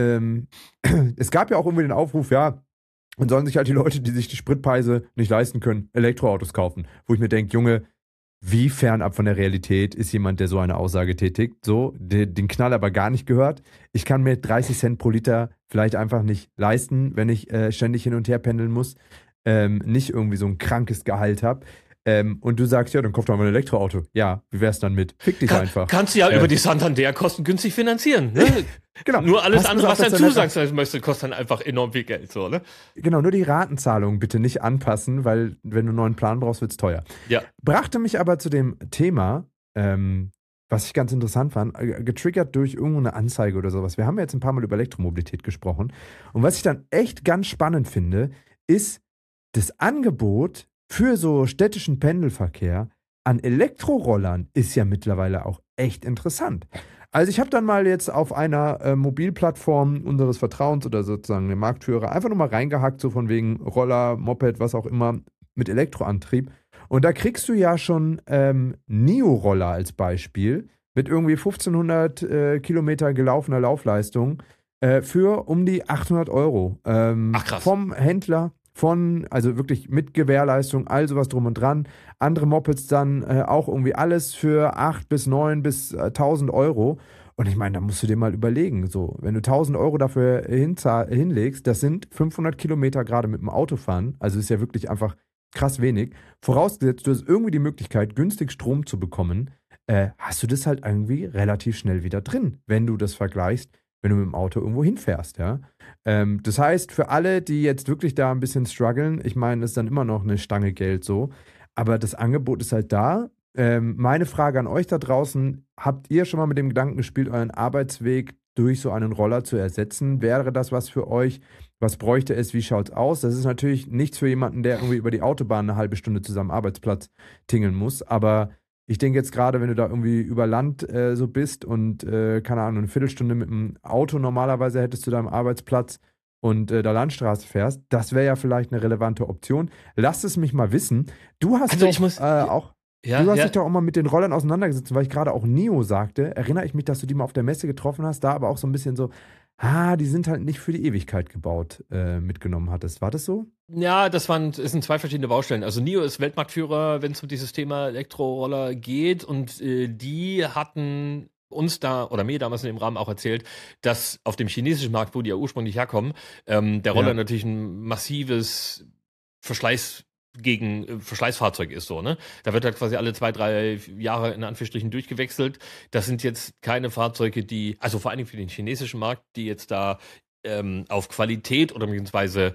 es gab ja auch irgendwie den Aufruf, ja, und sollen sich halt die Leute, die sich die Spritpreise nicht leisten können, Elektroautos kaufen. Wo ich mir denke, Junge, wie fernab von der Realität ist jemand, der so eine Aussage tätigt? So, den Knall aber gar nicht gehört. Ich kann mir 30 Cent pro Liter vielleicht einfach nicht leisten, wenn ich ständig hin und her pendeln muss, nicht irgendwie so ein krankes Gehalt habe. Und du sagst, ja, dann kauf doch mal ein Elektroauto. Ja, wie wär's dann mit? Fick dich einfach. Kannst du ja über die Santander kostengünstig finanzieren, ne? Genau. Nur alles andere, was dann zusagen möchte, kostet dann einfach enorm viel Geld, so, ne? Genau, nur die Ratenzahlung bitte nicht anpassen, weil wenn du einen neuen Plan brauchst, wird's teuer. Ja. Brachte mich aber zu dem Thema, was ich ganz interessant fand, getriggert durch irgendeine Anzeige oder sowas. Wir haben ja jetzt ein paar Mal über Elektromobilität gesprochen. Und was ich dann echt ganz spannend finde, ist das Angebot für so städtischen Pendelverkehr an Elektrorollern ist ja mittlerweile auch echt interessant. Also ich habe dann mal jetzt auf einer Mobilplattform unseres Vertrauens oder sozusagen der Marktführer einfach nochmal reingehackt, so von wegen Roller, Moped, was auch immer, mit Elektroantrieb. Und da kriegst du ja schon Nio-Roller als Beispiel mit irgendwie 1500 Kilometer gelaufener Laufleistung für um die 800 Euro. Ach, krass. Vom Händler also wirklich mit Gewährleistung, all sowas drum und dran. Andere Mopeds dann auch irgendwie alles für 8 bis 9 bis 1000 Euro. Und ich meine, da musst du dir mal überlegen, so, wenn du 1000 Euro dafür hinlegst, das sind 500 Kilometer gerade mit dem Auto fahren, also ist ja wirklich einfach krass wenig. Vorausgesetzt, du hast irgendwie die Möglichkeit, günstig Strom zu bekommen, hast du das halt irgendwie relativ schnell wieder drin, wenn du das vergleichst, wenn du mit dem Auto irgendwo hinfährst, ja. Das heißt, für alle, die jetzt wirklich da ein bisschen strugglen, ich meine, das ist dann immer noch eine Stange Geld so, aber das Angebot ist halt da. Meine Frage an euch da draußen, habt ihr schon mal mit dem Gedanken gespielt, euren Arbeitsweg durch so einen Roller zu ersetzen? Wäre das was für euch? Was bräuchte es? Wie schaut's aus? Das ist natürlich nichts für jemanden, der irgendwie über die Autobahn eine halbe Stunde zu seinem Arbeitsplatz tingeln muss, aber ich denke jetzt gerade, wenn du da irgendwie über Land so bist und, keine Ahnung, eine Viertelstunde mit dem Auto normalerweise hättest zu deinem Arbeitsplatz und da Landstraße fährst, das wäre ja vielleicht eine relevante Option. Lasst es mich mal wissen. Du hast Also doch ich muss, auch, ja, du hast ja, dich doch auch mal mit den Rollern auseinandergesetzt, weil ich gerade auch Nio sagte. Erinnere ich mich, dass du die mal auf der Messe getroffen hast, da aber auch so ein bisschen so, die sind halt nicht für die Ewigkeit gebaut, mitgenommen hattest. War das so? ja, das sind zwei verschiedene Baustellen. Also NIO ist Weltmarktführer, wenn es um dieses Thema Elektroroller geht, und die hatten uns da oder mir damals in dem Rahmen auch erzählt, dass auf dem chinesischen Markt, wo die ja ursprünglich herkommen, der Roller Ja. natürlich ein massives Verschleißfahrzeug ist, so, ne? Da wird halt quasi alle 2, 3 Jahre in Anführungsstrichen durchgewechselt. Das sind jetzt keine Fahrzeuge, also vor allen Dingen für den chinesischen Markt, die jetzt da auf Qualität oder beziehungsweise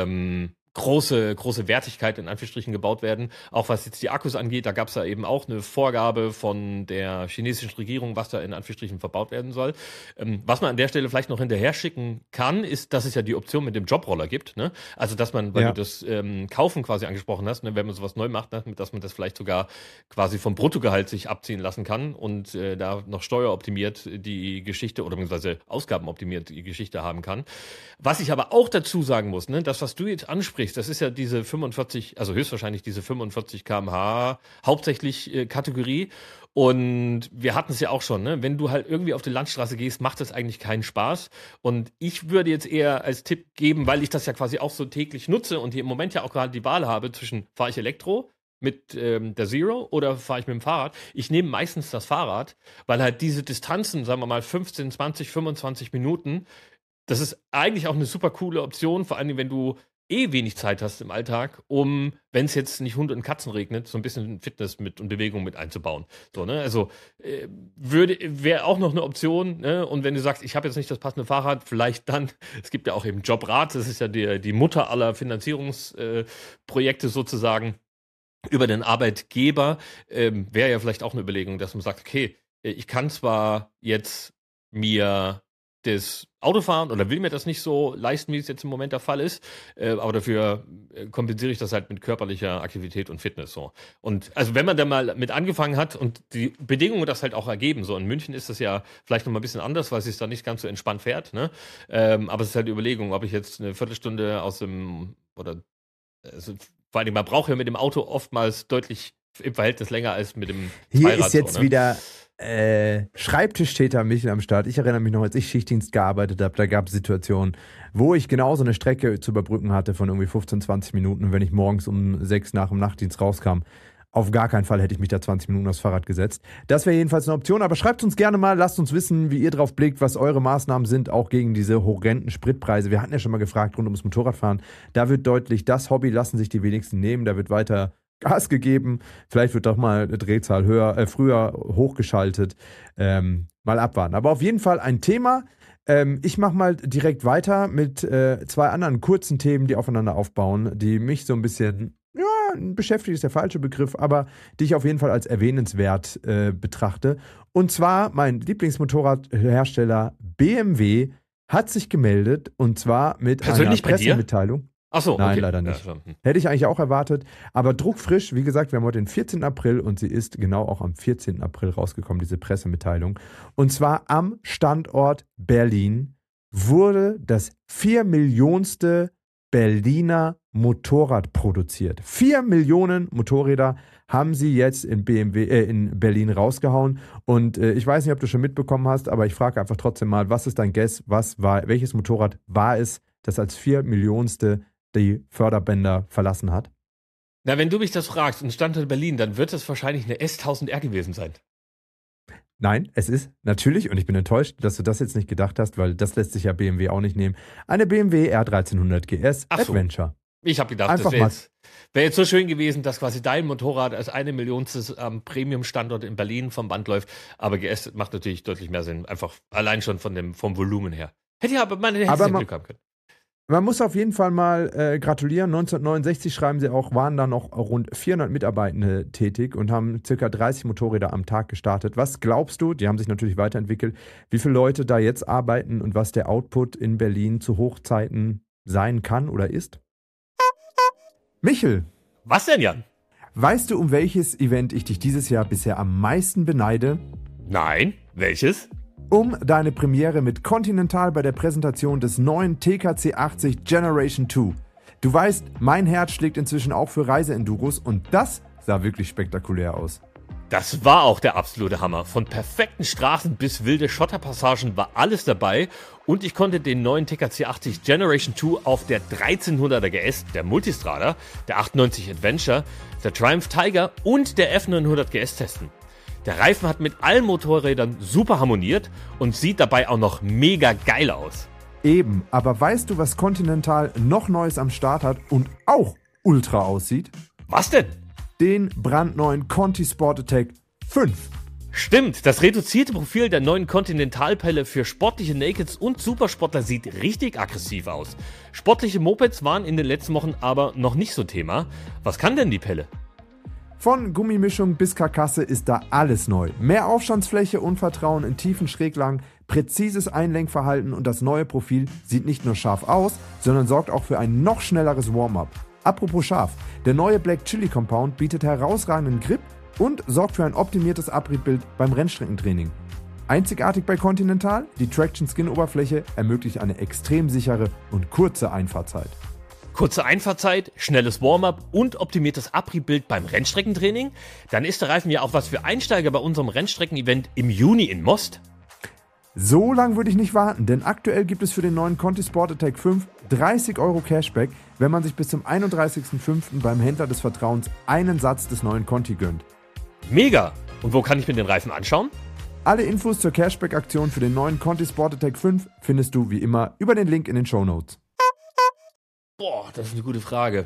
große Wertigkeit in Anführungsstrichen gebaut werden. Auch was jetzt die Akkus angeht, da gab es ja eben auch eine Vorgabe von der chinesischen Regierung, was da in Anführungsstrichen verbaut werden soll. Was man an der Stelle vielleicht noch hinterher schicken kann, ist, dass es ja die Option mit dem Jobroller gibt. Ne? Also, dass man, weil Ja. du das Kaufen quasi angesprochen hast, ne, wenn man sowas neu macht, ne, dass man das vielleicht sogar quasi vom Bruttogehalt sich abziehen lassen kann und da noch steueroptimiert die Geschichte oder beziehungsweise ausgabenoptimiert die Geschichte haben kann. Was ich aber auch dazu sagen muss, ne, das, was du jetzt ansprichst, das ist ja diese 45, also höchstwahrscheinlich diese 45 km/h hauptsächlich Kategorie. Und wir hatten es ja auch schon, ne? Wenn du halt irgendwie auf die Landstraße gehst, macht das eigentlich keinen Spaß. Und ich würde jetzt eher als Tipp geben, weil ich das ja quasi auch so täglich nutze und hier im Moment ja auch gerade die Wahl habe zwischen fahre ich Elektro mit der Zero oder fahre ich mit dem Fahrrad. Ich nehme meistens das Fahrrad, weil halt diese Distanzen, sagen wir mal 15, 20, 25 Minuten, das ist eigentlich auch eine super coole Option, vor allem wenn du wenig Zeit hast im Alltag, um, wenn es jetzt nicht Hunde und Katzen regnet, so ein bisschen Fitness mit und Bewegung mit einzubauen. So, ne? Also wäre auch noch eine Option, ne? Und wenn du sagst, ich habe jetzt nicht das passende Fahrrad, vielleicht dann, es gibt ja auch eben Jobrad, das ist ja die Mutter aller Finanzierungsprojekte sozusagen über den Arbeitgeber, wäre ja vielleicht auch eine Überlegung, dass man sagt, okay, ich kann zwar jetzt mir das Auto fahren oder will mir das nicht so leisten, wie es jetzt im Moment der Fall ist, aber dafür kompensiere ich das halt mit körperlicher Aktivität und Fitness so. Und also wenn man da mal mit angefangen hat und die Bedingungen das halt auch ergeben, so in München ist das ja vielleicht noch mal ein bisschen anders, weil es sich da nicht ganz so entspannt fährt, ne? Aber es ist halt die Überlegung, ob ich jetzt eine Viertelstunde also, vor allem, man braucht ja mit dem Auto oftmals deutlich im Verhältnis länger als mit dem Hier Zweirad. ist jetzt so, ne? wieder Schreibtischtäter Michel am Start. Ich erinnere mich noch, als ich Schichtdienst gearbeitet habe, da gab es Situationen, wo ich genauso eine Strecke zu überbrücken hatte von irgendwie 15, 20 Minuten. Und wenn ich morgens um 6 nach dem Nachtdienst rauskam, auf gar keinen Fall hätte ich mich da 20 Minuten aufs Fahrrad gesetzt. Das wäre jedenfalls eine Option, aber schreibt uns gerne mal, lasst uns wissen, wie ihr drauf blickt, was eure Maßnahmen sind, auch gegen diese horrenden Spritpreise. Wir hatten ja schon mal gefragt, rund ums Motorradfahren. Da wird deutlich, das Hobby lassen sich die wenigsten nehmen, da wird weiter Gas gegeben. Vielleicht wird doch mal eine Drehzahl früher hochgeschaltet. Mal abwarten. Aber auf jeden Fall ein Thema. Ich mache mal direkt weiter mit 2 anderen kurzen Themen, die aufeinander aufbauen, die mich so ein bisschen, ja, beschäftigt ist der falsche Begriff, aber die ich auf jeden Fall als erwähnenswert betrachte. Und zwar mein Lieblingsmotorradhersteller BMW hat sich gemeldet, und zwar mit Persönlich einer bei dir? Pressemitteilung. Ach so, Nein, okay. leider nicht. Ja, Hätte ich eigentlich auch erwartet. Aber druckfrisch, wie gesagt, wir haben heute den 14. April und sie ist genau auch am 14. April rausgekommen, diese Pressemitteilung. Und zwar am Standort Berlin wurde das 4 Millionste Berliner Motorrad produziert. 4 Millionen Motorräder haben sie jetzt in Berlin rausgehauen. Und ich weiß nicht, ob du schon mitbekommen hast, aber ich frage einfach trotzdem mal, was ist dein Guess? Welches Motorrad war es, das als 4 Millionste die Förderbänder verlassen hat. Na, wenn du mich das fragst, ein Standort Berlin, dann wird es wahrscheinlich eine S1000R gewesen sein. Nein, es ist natürlich, und ich bin enttäuscht, dass du das jetzt nicht gedacht hast, weil das lässt sich ja BMW auch nicht nehmen, eine BMW R1300 GS Ach so. Adventure. Ich habe gedacht, Einfach das wäre jetzt so schön gewesen, dass quasi dein Motorrad als 1 Millionstes am Premium-Standort in Berlin vom Band läuft. Aber GS macht natürlich deutlich mehr Sinn, einfach allein schon vom Volumen her. Hätte ja, aber man hätte Glück haben können. Man muss auf jeden Fall mal gratulieren. 1969 schreiben sie auch, waren da noch rund 400 Mitarbeitende tätig und haben circa 30 Motorräder am Tag gestartet. Was glaubst du, die haben sich natürlich weiterentwickelt, wie viele Leute da jetzt arbeiten und was der Output in Berlin zu Hochzeiten sein kann oder ist? Michel, Was denn, Jan? weißt du, um welches Event ich dich dieses Jahr bisher am meisten beneide? Nein, welches? Um deine Premiere mit Continental bei der Präsentation des neuen TKC 80 Generation 2. Du weißt, mein Herz schlägt inzwischen auch für Reiseenduros und das sah wirklich spektakulär aus. Das war auch der absolute Hammer. Von perfekten Straßen bis wilde Schotterpassagen war alles dabei und ich konnte den neuen TKC 80 Generation 2 auf der 1300er GS, der Multistrada, der 98 Adventure, der Triumph Tiger und der F900 GS testen. Der Reifen hat mit allen Motorrädern super harmoniert und sieht dabei auch noch mega geil aus. Eben, aber weißt du, was Continental noch Neues am Start hat und auch ultra aussieht? Was denn? Den brandneuen Conti Sport Attack 5. Stimmt, das reduzierte Profil der neuen Continental-Pelle für sportliche Nakeds und Supersportler sieht richtig aggressiv aus. Sportliche Mopeds waren in den letzten Wochen aber noch nicht so Thema. Was kann denn die Pelle? Von Gummimischung bis Karkasse ist da alles neu. Mehr Aufstandsfläche und Vertrauen in tiefen Schräglagen, präzises Einlenkverhalten und das neue Profil sieht nicht nur scharf aus, sondern sorgt auch für ein noch schnelleres Warm-up. Apropos scharf, der neue Black Chili Compound bietet herausragenden Grip und sorgt für ein optimiertes Abriebbild beim Rennstreckentraining. Einzigartig bei Continental, die Traction-Skin-Oberfläche ermöglicht eine extrem sichere und kurze Einfahrzeit. Kurze Einfahrzeit, schnelles Warm-up und optimiertes Abriebbild beim Rennstreckentraining? Dann ist der Reifen ja auch was für Einsteiger bei unserem Rennstrecken-Event im Juni in Most. So lang würde ich nicht warten, denn aktuell gibt es für den neuen Conti Sport Attack 5 30 € Cashback, wenn man sich bis zum 31.05. beim Händler des Vertrauens einen Satz des neuen Conti gönnt. Mega! Und wo kann ich mir den Reifen anschauen? Alle Infos zur Cashback-Aktion für den neuen Conti Sport Attack 5 findest du wie immer über den Link in den Shownotes. Boah, das ist eine gute Frage.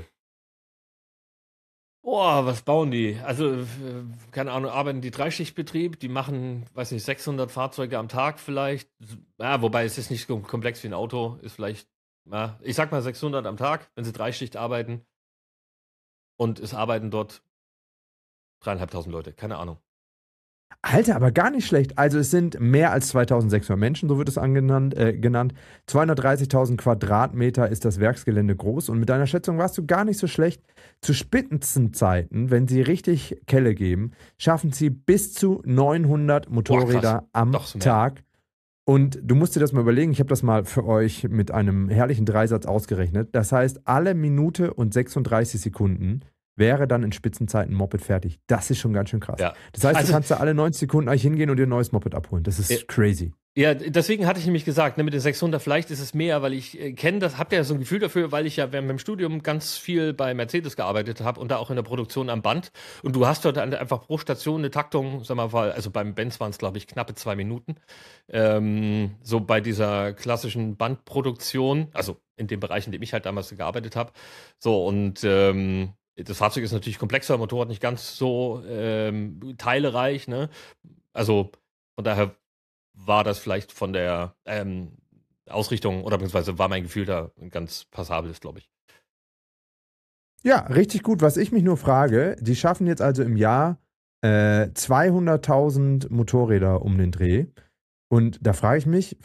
Boah, was bauen die? Also, keine Ahnung, arbeiten die Dreischichtbetrieb, die machen, weiß nicht, 600 Fahrzeuge am Tag vielleicht. Ja, wobei es ist nicht so komplex wie ein Auto, ist vielleicht, ja, ich sag mal 600 am Tag, wenn sie Dreischicht arbeiten. Und es arbeiten dort 3.500 Leute, keine Ahnung. Alter, aber gar nicht schlecht. Also es sind mehr als 2600 Menschen, so wird es genannt. 230.000 Quadratmeter ist das Werksgelände groß und mit deiner Schätzung warst du gar nicht so schlecht. Zu Spitzenzeiten, wenn sie richtig Kelle geben, schaffen sie bis zu 900 Motorräder am Tag. Und du musst dir das mal überlegen, ich habe das mal für euch mit einem herrlichen Dreisatz ausgerechnet. Das heißt, alle Minute und 36 Sekunden wäre dann in Spitzenzeiten ein Moped fertig. Das ist schon ganz schön krass. Ja. Das heißt, du kannst da alle 90 Sekunden eigentlich hingehen und dir ein neues Moped abholen. Das ist crazy. Ja, deswegen hatte ich nämlich gesagt, mit den 600, vielleicht ist es mehr, weil ich kenne das, habt ihr ja so ein Gefühl dafür, weil ich ja während dem Studium ganz viel bei Mercedes gearbeitet habe und da auch in der Produktion am Band. Und du hast dort einfach pro Station eine Taktung, sag mal, also beim Benz waren es, glaube ich, knappe 2 Minuten. So bei dieser klassischen Bandproduktion, also in dem Bereich, in dem ich halt damals gearbeitet habe. So, und das Fahrzeug ist natürlich komplexer, Motorrad nicht ganz so teilereich, ne? Also von daher war das vielleicht von der Ausrichtung oder beziehungsweise war mein Gefühl da ganz passables, glaube ich. Ja, richtig gut. Was ich mich nur frage, die schaffen jetzt also im Jahr 200.000 Motorräder um den Dreh. Und da frage ich mich,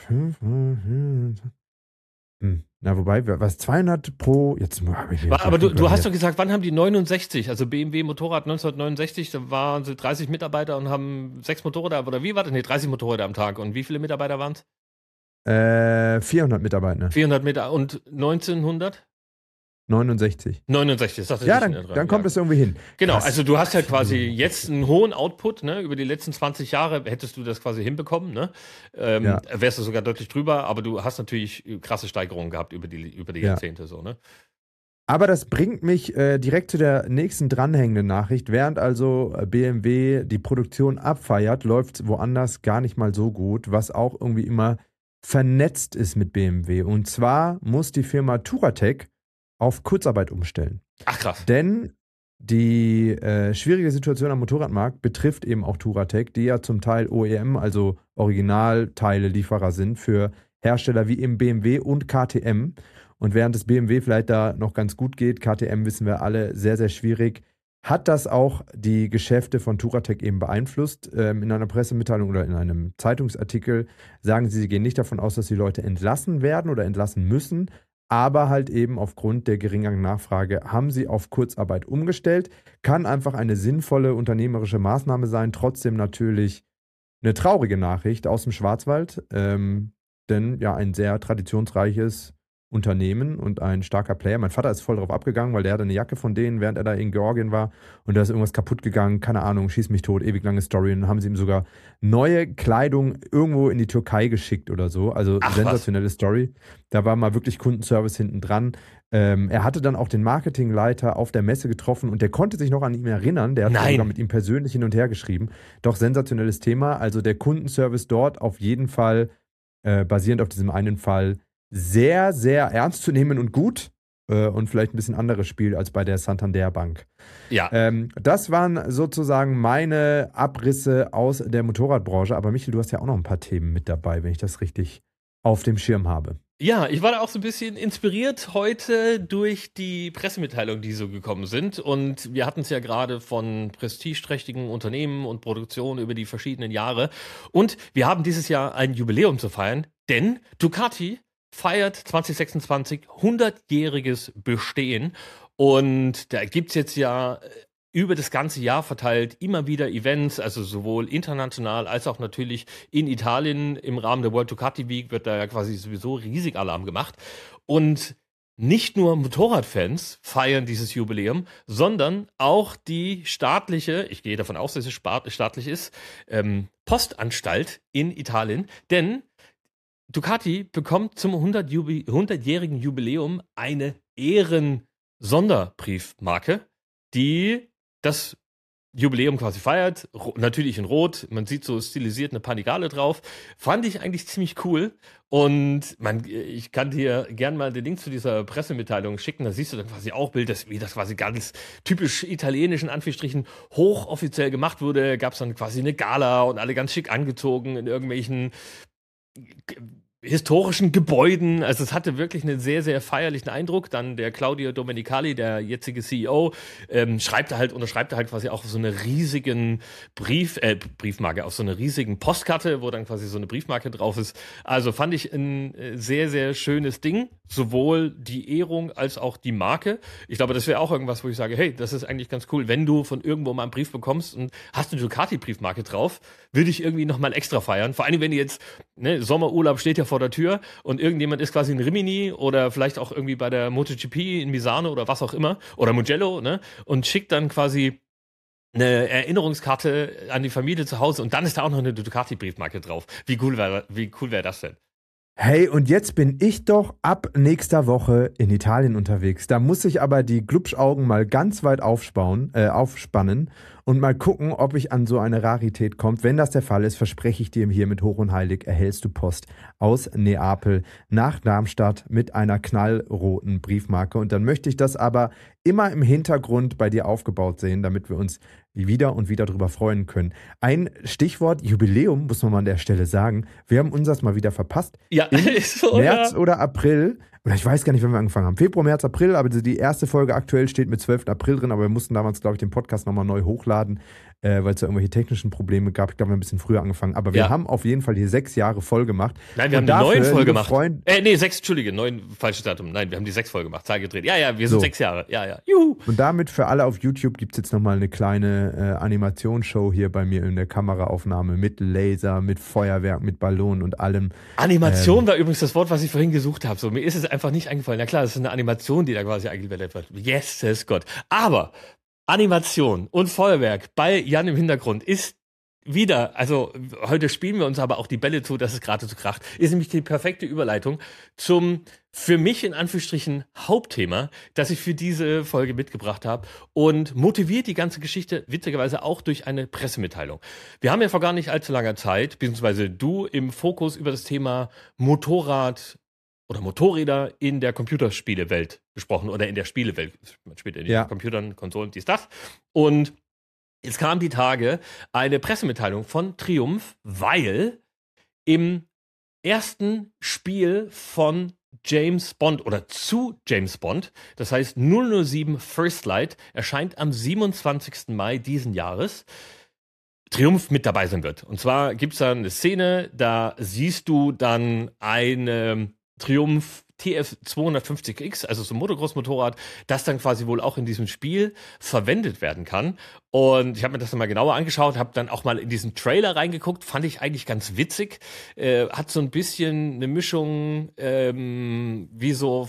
na, wobei, was 200 pro, jetzt habe ich aber du hast doch gesagt, wann haben die 69, also BMW Motorrad 1969, da waren sie 30 Mitarbeiter und haben 6 Motorräder, oder wie war das? Nee, 30 Motorräder am Tag. Und wie viele Mitarbeiter waren es? 400 Mitarbeiter. 400 Mitarbeiter. Und 1900? 69. 69, das ja, dann kommt es irgendwie hin. Genau, also du hast halt quasi jetzt einen hohen Output, ne? Über die letzten 20 Jahre hättest du das quasi hinbekommen, ne? Wärst du sogar deutlich drüber, aber du hast natürlich krasse Steigerungen gehabt über die Jahrzehnte, so, ne? Aber das bringt mich direkt zu der nächsten dranhängenden Nachricht. Während also BMW die Produktion abfeiert, läuft es woanders gar nicht mal so gut, was auch irgendwie immer vernetzt ist mit BMW. Und zwar muss die Firma Touratech auf Kurzarbeit umstellen. Ach krass. Denn die schwierige Situation am Motorradmarkt betrifft eben auch Touratech, die ja zum Teil OEM, also Originalteile-Lieferer sind für Hersteller wie eben BMW und KTM. Und während es BMW vielleicht da noch ganz gut geht, KTM wissen wir alle, sehr, sehr schwierig, hat das auch die Geschäfte von Touratech eben beeinflusst. In einer Pressemitteilung oder in einem Zeitungsartikel sagen sie gehen nicht davon aus, dass die Leute entlassen werden oder entlassen müssen, aber halt eben aufgrund der geringeren Nachfrage haben sie auf Kurzarbeit umgestellt. Kann einfach eine sinnvolle unternehmerische Maßnahme sein, trotzdem natürlich eine traurige Nachricht aus dem Schwarzwald, denn ja, ein sehr traditionsreiches Unternehmen und ein starker Player. Mein Vater ist voll drauf abgegangen, weil der hatte eine Jacke von denen, während er da in Georgien war und da ist irgendwas kaputt gegangen, keine Ahnung, schieß mich tot, ewig lange Story und dann haben sie ihm sogar neue Kleidung irgendwo in die Türkei geschickt oder so, also Ach, sensationelle Story. Da war mal wirklich Kundenservice hinten dran. Er hatte dann auch den Marketingleiter auf der Messe getroffen und der konnte sich noch an ihn erinnern, der hat sogar mit ihm persönlich hin und her geschrieben. Doch sensationelles Thema, also der Kundenservice dort auf jeden Fall basierend auf diesem einen Fall sehr, sehr ernst zu nehmen und gut und vielleicht ein bisschen anderes Spiel als bei der Santander Bank. Ja. Das waren sozusagen meine Abrisse aus der Motorradbranche. Aber Michael, du hast ja auch noch ein paar Themen mit dabei, wenn ich das richtig auf dem Schirm habe. Ja, ich war da auch so ein bisschen inspiriert heute durch die Pressemitteilungen, die so gekommen sind. Und wir hatten es ja gerade von prestigeträchtigen Unternehmen und Produktionen über die verschiedenen Jahre. Und wir haben dieses Jahr ein Jubiläum zu feiern, denn Ducati feiert 2026 100-jähriges Bestehen. Und da gibt's jetzt ja über das ganze Jahr verteilt immer wieder Events, also sowohl international als auch natürlich in Italien im Rahmen der World Ducati Week wird da ja quasi sowieso riesig Alarm gemacht. Und nicht nur Motorradfans feiern dieses Jubiläum, sondern auch die staatliche, ich gehe davon aus, dass es staatlich ist, Postanstalt in Italien. Denn Ducati bekommt zum 100-jährigen Jubiläum eine Ehren-Sonderbriefmarke, die das Jubiläum quasi feiert, natürlich in Rot, man sieht so stilisiert eine Panigale drauf, fand ich eigentlich ziemlich cool und ich kann dir gern mal den Link zu dieser Pressemitteilung schicken, da siehst du dann quasi auch Bild, wie das quasi ganz typisch italienisch in Anführungsstrichen hochoffiziell gemacht wurde, gab es dann quasi eine Gala und alle ganz schick angezogen in irgendwelchen historischen Gebäuden, also es hatte wirklich einen sehr, sehr feierlichen Eindruck. Dann der Claudio Domenicali, der jetzige CEO, unterschreibt er halt quasi auch auf so eine riesigen Briefmarke, auf so eine riesigen Postkarte, wo dann quasi so eine Briefmarke drauf ist. Also fand ich ein sehr, sehr schönes Ding, sowohl die Ehrung als auch die Marke. Ich glaube, das wäre auch irgendwas, wo ich sage, hey, das ist eigentlich ganz cool, wenn du von irgendwo mal einen Brief bekommst und hast eine Ducati-Briefmarke drauf, würde ich irgendwie nochmal extra feiern. Vor allem, wenn ihr jetzt, Sommerurlaub steht ja vor der Tür und irgendjemand ist quasi in Rimini oder vielleicht auch irgendwie bei der MotoGP in Misano oder was auch immer oder Mugello, und schickt dann quasi eine Erinnerungskarte an die Familie zu Hause und dann ist da auch noch eine Ducati-Briefmarke drauf. Wie cool wäre das denn? Hey, und jetzt bin ich doch ab nächster Woche in Italien unterwegs. Da muss ich aber die Glubschaugen mal ganz weit aufspannen und mal gucken, ob ich an so eine Rarität komme. Wenn das der Fall ist, verspreche ich dir hiermit hoch und heilig, erhältst du Post aus Neapel nach Darmstadt mit einer knallroten Briefmarke. Und dann möchte ich das aber immer im Hintergrund bei dir aufgebaut sehen, damit wir uns wieder und wieder drüber freuen können. Ein Stichwort Jubiläum, muss man mal an der Stelle sagen. Wir haben unseres mal wieder verpasst. Ja, ist so, März oder April, oder ich weiß gar nicht, wann wir angefangen haben. Februar, März, April, aber die erste Folge aktuell steht mit 12. April drin, aber wir mussten damals, glaube ich, den Podcast nochmal neu hochladen, weil es da irgendwelche technischen Probleme gab. Ich glaube, wir haben ein bisschen früher angefangen. Aber wir haben auf jeden Fall die 6 Jahre voll gemacht. Nein, wir haben die 9 voll gemacht. 6, Entschuldige, 9, falsches Datum. Nein, wir haben die 6 voll gemacht, Zahl gedreht. Ja, wir sind 6 Jahre. Ja. Juhu. Und damit für alle auf YouTube gibt es jetzt nochmal eine kleine Animationsshow hier bei mir in der Kameraaufnahme mit Laser, mit Feuerwerk, mit Ballonen und allem. Animation war übrigens das Wort, was ich vorhin gesucht habe. So, mir ist es einfach nicht eingefallen. Na klar, das ist eine Animation, die da quasi eingeblendet wird. Yes, Gott. Aber Animation und Feuerwerk bei Jan im Hintergrund ist wieder, also heute spielen wir uns aber auch die Bälle zu, dass es gerade so kracht, ist nämlich die perfekte Überleitung zum für mich in Anführungsstrichen Hauptthema, das ich für diese Folge mitgebracht habe und motiviert die ganze Geschichte witzigerweise auch durch eine Pressemitteilung. Wir haben ja vor gar nicht allzu langer Zeit, beziehungsweise du im Fokus über das Thema Motorrad oder Motorräder in der Computerspielewelt gesprochen oder in der Spielewelt. Man spielt in den Computern, Konsolen, dies, das. Und jetzt kam die Tage eine Pressemitteilung von Triumph, weil im ersten Spiel von James Bond oder zu James Bond, das heißt 007 First Light, erscheint am 27. Mai diesen Jahres, Triumph mit dabei sein wird. Und zwar gibt es da eine Szene, da siehst du dann eine Triumph TF 250X, also so ein Motocross-Motorrad, das dann quasi wohl auch in diesem Spiel verwendet werden kann. Und ich habe mir das dann mal genauer angeschaut, habe dann auch mal in diesen Trailer reingeguckt, fand ich eigentlich ganz witzig. Hat so ein bisschen eine Mischung wie so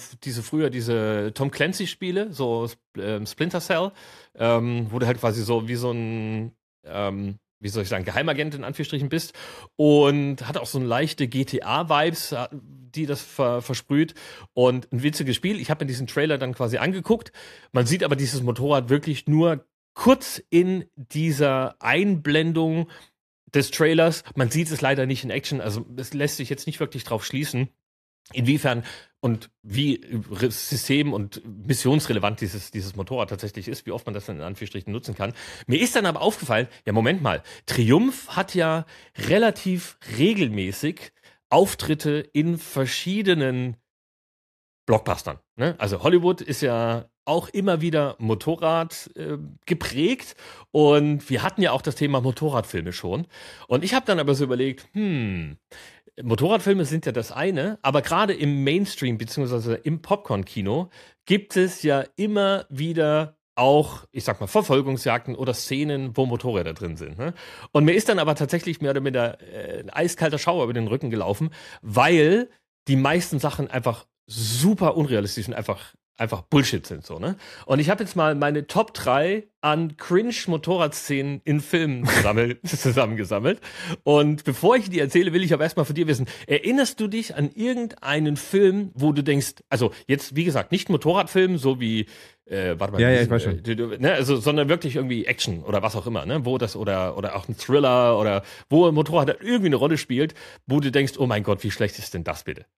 diese Tom Clancy-Spiele, so Splinter Cell, wo du halt quasi so wie so ein wie soll ich sagen, Geheimagent in Anführungsstrichen bist und hat auch so eine leichte GTA-Vibes, die das versprüht und ein witziges Spiel. Ich habe mir diesen Trailer dann quasi angeguckt. Man sieht aber dieses Motorrad wirklich nur kurz in dieser Einblendung des Trailers. Man sieht es leider nicht in Action, also es lässt sich jetzt nicht wirklich drauf schließen, inwiefern und wie system- und missionsrelevant dieses Motorrad tatsächlich ist, wie oft man das dann in Anführungsstrichen nutzen kann. Mir ist dann aber aufgefallen, ja Moment mal, Triumph hat ja relativ regelmäßig Auftritte in verschiedenen Blockbustern. Ne? Also Hollywood ist ja auch immer wieder Motorrad geprägt und wir hatten ja auch das Thema Motorradfilme schon. Und ich habe dann aber so überlegt, Motorradfilme sind ja das eine, aber gerade im Mainstream bzw. im Popcorn-Kino gibt es ja immer wieder auch, ich sag mal, Verfolgungsjagden oder Szenen, wo Motorräder drin sind. Ne? Und mir ist dann aber tatsächlich mehr oder minder ein eiskalter Schauer über den Rücken gelaufen, weil die meisten Sachen einfach super unrealistisch und einfach Bullshit sind so, ne? Und ich habe jetzt mal meine Top 3 an Cringe-Motorradszenen in Filmen zusammengesammelt. Und bevor ich die erzähle, will ich aber erstmal von dir wissen, erinnerst du dich an irgendeinen Film, wo du denkst, also jetzt, wie gesagt, nicht Motorradfilm, so wie, warte mal. Ja, ich weiß schon. Ne, also, sondern wirklich irgendwie Action oder was auch immer, ne? Wo das, oder auch ein Thriller oder wo ein Motorrad irgendwie eine Rolle spielt, wo du denkst, oh mein Gott, wie schlecht ist denn das bitte?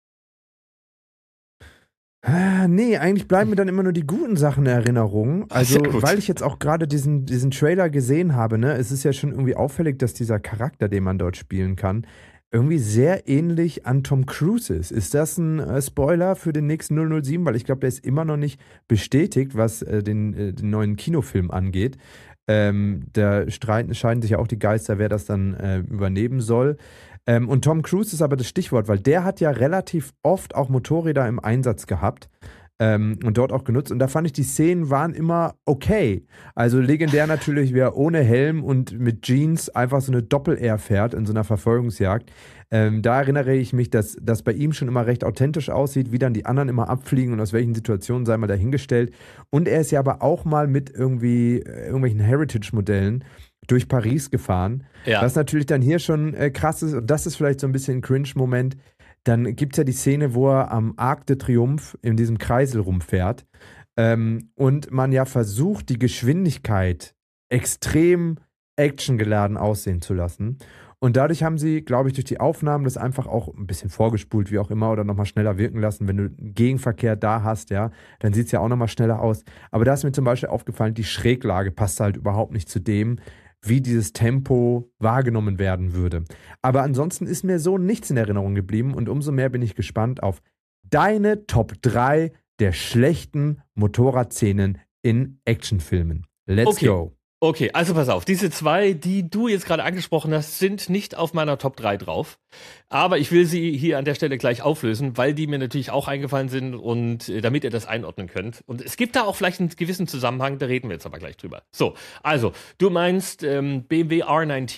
Nee, eigentlich bleiben mir dann immer nur die guten Sachen in Erinnerung. Also, weil ich jetzt auch gerade diesen Trailer gesehen habe, ne, es ist ja schon irgendwie auffällig, dass dieser Charakter, den man dort spielen kann, irgendwie sehr ähnlich an Tom Cruise ist. Ist das ein Spoiler für den nächsten 007? Weil ich glaube, der ist immer noch nicht bestätigt, was den neuen Kinofilm angeht. Da scheiden sich ja auch die Geister, wer das dann übernehmen soll. Und Tom Cruise ist aber das Stichwort, weil der hat ja relativ oft auch Motorräder im Einsatz gehabt und dort auch genutzt. Und da fand ich, die Szenen waren immer okay. Also legendär natürlich, wie er ohne Helm und mit Jeans einfach so eine Doppel-R fährt in so einer Verfolgungsjagd. Da erinnere ich mich, dass das bei ihm schon immer recht authentisch aussieht, wie dann die anderen immer abfliegen und aus welchen Situationen sei mal dahingestellt. Und er ist ja aber auch mal mit irgendwelchen Heritage-Modellen durch Paris gefahren. Ja. Was natürlich dann hier schon krass ist, und das ist vielleicht so ein bisschen ein Cringe-Moment. Dann gibt es ja die Szene, wo er am Arc de Triomphe in diesem Kreisel rumfährt und man ja versucht, die Geschwindigkeit extrem actiongeladen aussehen zu lassen. Und dadurch haben sie, glaube ich, durch die Aufnahmen das einfach auch ein bisschen vorgespult, wie auch immer, oder nochmal schneller wirken lassen. Wenn du einen Gegenverkehr da hast, ja, dann sieht es ja auch nochmal schneller aus. Aber da ist mir zum Beispiel aufgefallen, die Schräglage passt halt überhaupt nicht zu dem, wie dieses Tempo wahrgenommen werden würde. Aber ansonsten ist mir so nichts in Erinnerung geblieben und umso mehr bin ich gespannt auf deine Top 3 der schlechten Motorradszenen in Actionfilmen. Let's go. Okay, also pass auf, diese zwei, die du jetzt gerade angesprochen hast, sind nicht auf meiner Top 3 drauf. Aber ich will sie hier an der Stelle gleich auflösen, weil die mir natürlich auch eingefallen sind und damit ihr das einordnen könnt. Und es gibt da auch vielleicht einen gewissen Zusammenhang, da reden wir jetzt aber gleich drüber. So, also, du meinst BMW R9T,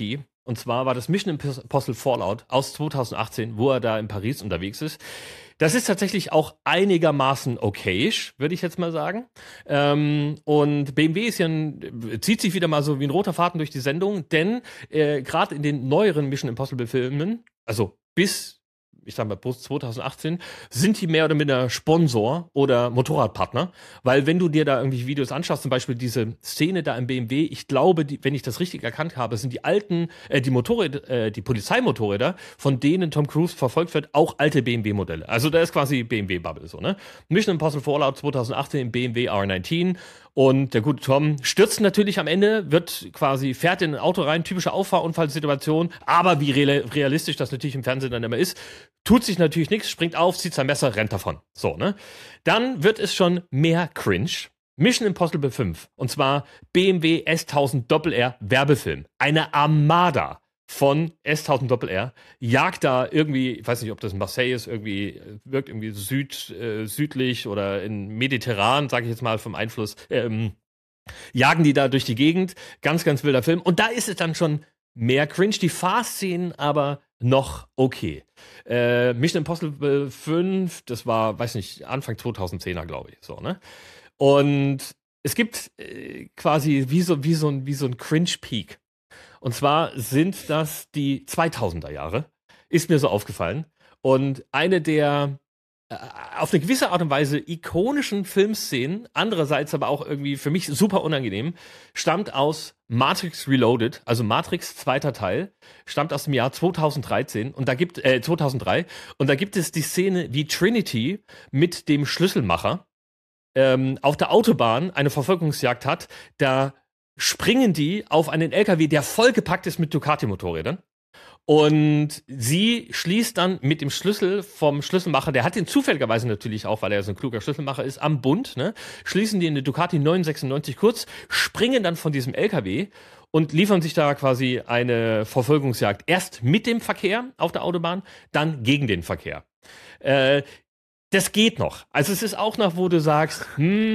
Und zwar war das Mission Impossible Fallout aus 2018, wo er da in Paris unterwegs ist. Das ist tatsächlich auch einigermaßen okayisch, würde ich jetzt mal sagen. Und BMW ist zieht sich wieder mal so wie ein roter Faden durch die Sendung, denn gerade in den neueren Mission Impossible Filmen, also ich sag mal, bis 2018, sind die mehr oder minder Sponsor oder Motorradpartner. Weil wenn du dir da irgendwie Videos anschaust, zum Beispiel diese Szene da im BMW, ich glaube, wenn ich das richtig erkannt habe, sind die alten, die Polizeimotorräder, von denen Tom Cruise verfolgt wird, auch alte BMW-Modelle. Also da ist quasi BMW-Bubble so, ne? Mission Impossible Fallout 2018 im BMW R19. Und der gute Tom stürzt natürlich am Ende, fährt in ein Auto rein, typische Auffahrunfallsituation, aber wie realistisch das natürlich im Fernsehen dann immer ist, tut sich natürlich nichts, springt auf, zieht sein Messer, rennt davon. So, ne? Dann wird es schon mehr cringe. Mission Impossible 5. Und zwar BMW S1000 Doppel-R Werbefilm. Eine Armada von S1000 Doppel-R jagt da irgendwie, ich weiß nicht, ob das in Marseille ist, wirkt irgendwie südlich oder in mediterran, sage ich jetzt mal vom Einfluss, jagen die da durch die Gegend. Ganz, ganz wilder Film. Und da ist es dann schon mehr cringe. Die Fahrszenen aber noch okay. Mission Impossible 5, das war, weiß nicht, Anfang 2010er, glaube ich. So, ne? Und es gibt quasi wie so ein Cringe-Peak. Und zwar sind das die 2000er Jahre. Ist mir so aufgefallen. Und eine der auf eine gewisse Art und Weise ikonischen Filmszenen, andererseits aber auch irgendwie für mich super unangenehm, stammt aus Matrix Reloaded, also Matrix zweiter Teil, stammt aus dem Jahr 2013 und 2003 und da gibt es die Szene, wie Trinity mit dem Schlüsselmacher auf der Autobahn eine Verfolgungsjagd hat. Da springen die auf einen LKW, der vollgepackt ist mit Ducati-Motorrädern. Und sie schließt dann mit dem Schlüssel vom Schlüsselmacher, der hat den zufälligerweise natürlich auch, weil er so ein kluger Schlüsselmacher ist, am Bund, ne? Schließen die in eine Ducati 996 kurz, springen dann von diesem LKW und liefern sich da quasi eine Verfolgungsjagd. Erst mit dem Verkehr auf der Autobahn, dann gegen den Verkehr. Das geht noch. Also es ist auch noch, wo du sagst,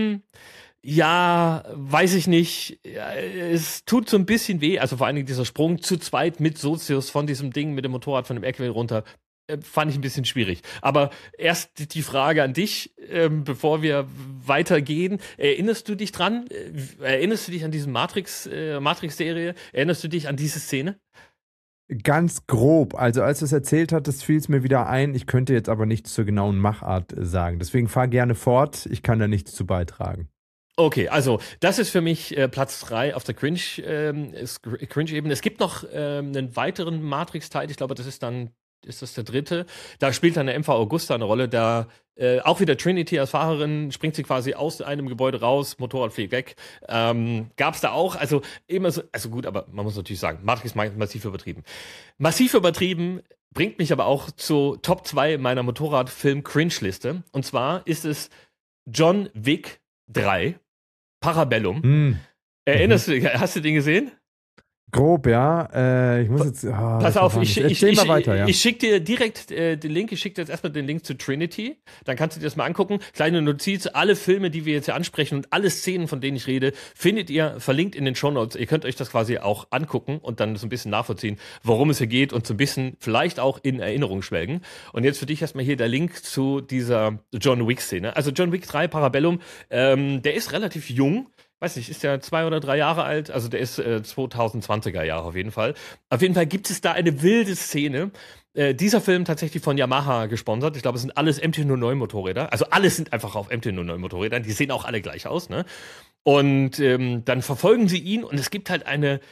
ja, weiß ich nicht. Ja, es tut so ein bisschen weh. Also vor allen Dingen dieser Sprung zu zweit mit Sozius von diesem Ding mit dem Motorrad von dem LKW runter, fand ich ein bisschen schwierig. Aber erst die Frage an dich, bevor wir weitergehen. Erinnerst du dich dran? Erinnerst du dich an diese Matrix-Serie? Erinnerst du dich an diese Szene? Ganz grob. Also als du es erzählt hattest, fiel es mir wieder ein. Ich könnte jetzt aber nichts zur genauen Machart sagen. Deswegen fahr gerne fort. Ich kann da nichts zu beitragen. Okay, also das ist für mich Platz 3 auf der Cringe-Ebene. Es gibt noch einen weiteren Matrix-Teil, ich glaube, ist das der dritte. Da spielt dann eine MV Augusta eine Rolle, da auch wieder Trinity als Fahrerin, springt sie quasi aus einem Gebäude raus, Motorrad fliegt weg. Gab's da auch, also immer so, also gut, aber man muss natürlich sagen, Matrix massiv übertrieben. Massiv übertrieben bringt mich aber auch zu Top 2 meiner Motorrad-Film-Cringe-Liste. Und zwar ist es John Wick 3, Parabellum. Hast du den gesehen? Grob, ja. Ich muss jetzt. Pass auf, erzähl mal weiter, ja. Ich schicke dir direkt den Link. Ich schicke dir jetzt erstmal den Link zu Trinity. Dann kannst du dir das mal angucken. Kleine Notiz: Alle Filme, die wir jetzt hier ansprechen und alle Szenen, von denen ich rede, findet ihr verlinkt in den Shownotes. Ihr könnt euch das quasi auch angucken und dann so ein bisschen nachvollziehen, worum es hier geht und so ein bisschen vielleicht auch in Erinnerung schwelgen. Und jetzt für dich erstmal hier der Link zu dieser John Wick-Szene. Also John Wick 3, Parabellum, der ist relativ jung. Weiß nicht, ist der 2 oder 3 Jahre alt? Also der ist 2020er Jahre auf jeden Fall. Auf jeden Fall gibt es da eine wilde Szene. Dieser Film tatsächlich von Yamaha gesponsert. Ich glaube, es sind alles MT-09 Motorräder. Also alles sind einfach auf MT-09 Motorrädern. Die sehen auch alle gleich aus, ne? Und dann verfolgen sie ihn und es gibt halt eine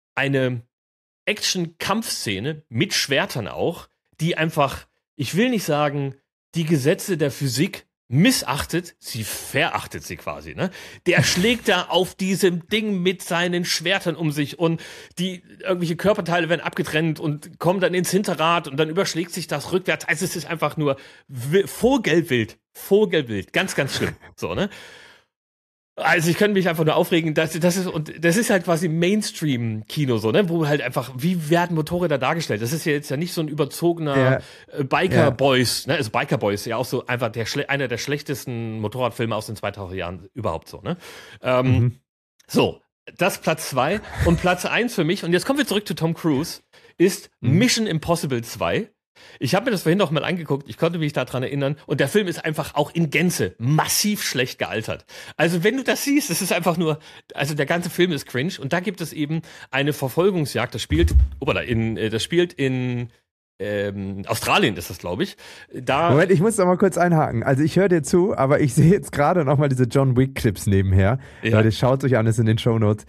Action-Kampfszene mit Schwertern auch, die einfach, ich will nicht sagen, die Gesetze der Physik missachtet, sie verachtet sie quasi, ne? Der schlägt da auf diesem Ding mit seinen Schwertern um sich und irgendwelche Körperteile werden abgetrennt und kommen dann ins Hinterrad und dann überschlägt sich das rückwärts. Also es ist einfach nur Vogelwild. Ganz, ganz schlimm. So, ne? Also ich könnte mich einfach nur aufregen, das ist halt quasi Mainstream-Kino so, ne, wo halt einfach, wie werden Motorräder dargestellt? Das ist ja jetzt ja nicht so ein überzogener Biker-Boys, ne, also Biker-Boys, ja auch so einfach einer der schlechtesten Motorradfilme aus den 2000er Jahren überhaupt so, ne. So, das Platz 2 und Platz 1 für mich, und jetzt kommen wir zurück zu Tom Cruise. ist Mission Impossible 2. Ich habe mir das vorhin noch mal angeguckt, ich konnte mich daran erinnern und der Film ist einfach auch in Gänze massiv schlecht gealtert. Also wenn du das siehst, es ist einfach nur, also der ganze Film ist cringe und da gibt es eben eine Verfolgungsjagd, das spielt in Australien ist das, glaube ich. Moment, ich muss da mal kurz einhaken. Also ich höre dir zu, aber ich sehe jetzt gerade noch mal diese John Wick-Clips nebenher. Ja. Leute, schaut euch an, das ist in den Shownotes.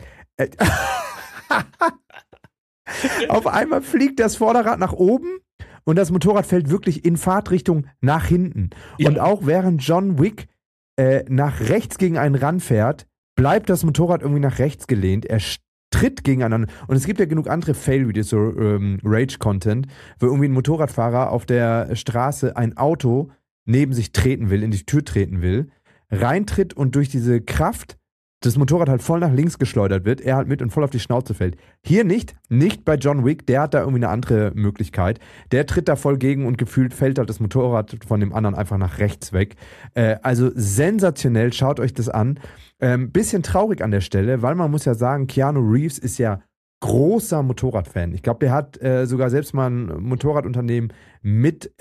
Auf einmal fliegt das Vorderrad nach oben und das Motorrad fällt wirklich in Fahrtrichtung nach hinten. Ja. Und auch während John Wick nach rechts gegen einen ranfährt, bleibt das Motorrad irgendwie nach rechts gelehnt. Er tritt gegeneinander. Und es gibt ja genug andere Fail-Videos, so Rage-Content, wo irgendwie ein Motorradfahrer auf der Straße ein Auto neben sich treten will, in die Tür treten will, reintritt und durch diese Kraft das Motorrad halt voll nach links geschleudert wird, er halt mit und voll auf die Schnauze fällt. Hier nicht bei John Wick, der hat da irgendwie eine andere Möglichkeit. Der tritt da voll gegen und gefühlt fällt halt das Motorrad von dem anderen einfach nach rechts weg. Also sensationell, schaut euch das an. Bisschen traurig an der Stelle, weil man muss ja sagen, Keanu Reeves ist ja großer Motorradfan. Ich glaube, der hat sogar selbst mal ein Motorradunternehmen mit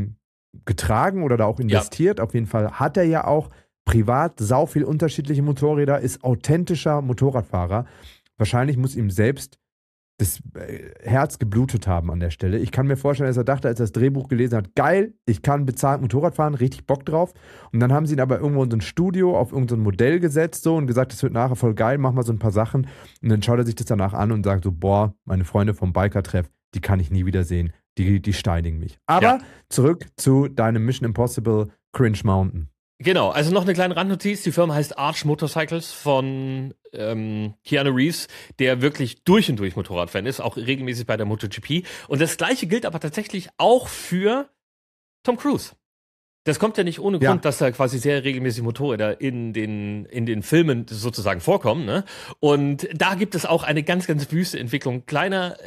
getragen oder da auch investiert. Ja. Auf jeden Fall hat er ja auch privat sau viel unterschiedliche Motorräder, ist authentischer Motorradfahrer. Wahrscheinlich muss ihm selbst das Herz geblutet haben an der Stelle. Ich kann mir vorstellen, dass er dachte, als er das Drehbuch gelesen hat, geil, ich kann bezahlt Motorrad fahren, richtig Bock drauf. Und dann haben sie ihn aber irgendwo in so ein Studio auf irgendein Modell gesetzt so und gesagt, das wird nachher voll geil, mach mal so ein paar Sachen. Und dann schaut er sich das danach an und sagt so, boah, meine Freunde vom Biker-Treff, die kann ich nie wiedersehen. Die steinigen mich. Aber zurück zu deinem Mission Impossible Cringe Mountain. Genau, also noch eine kleine Randnotiz. Die Firma heißt Arch Motorcycles von Keanu Reeves, der wirklich durch und durch Motorradfan ist, auch regelmäßig bei der MotoGP. Und das Gleiche gilt aber tatsächlich auch für Tom Cruise. Das kommt ja nicht ohne Grund, dass da quasi sehr regelmäßig Motorräder in den Filmen sozusagen vorkommen, ne? Und da gibt es auch eine ganz, ganz wüste Entwicklung. Kleiner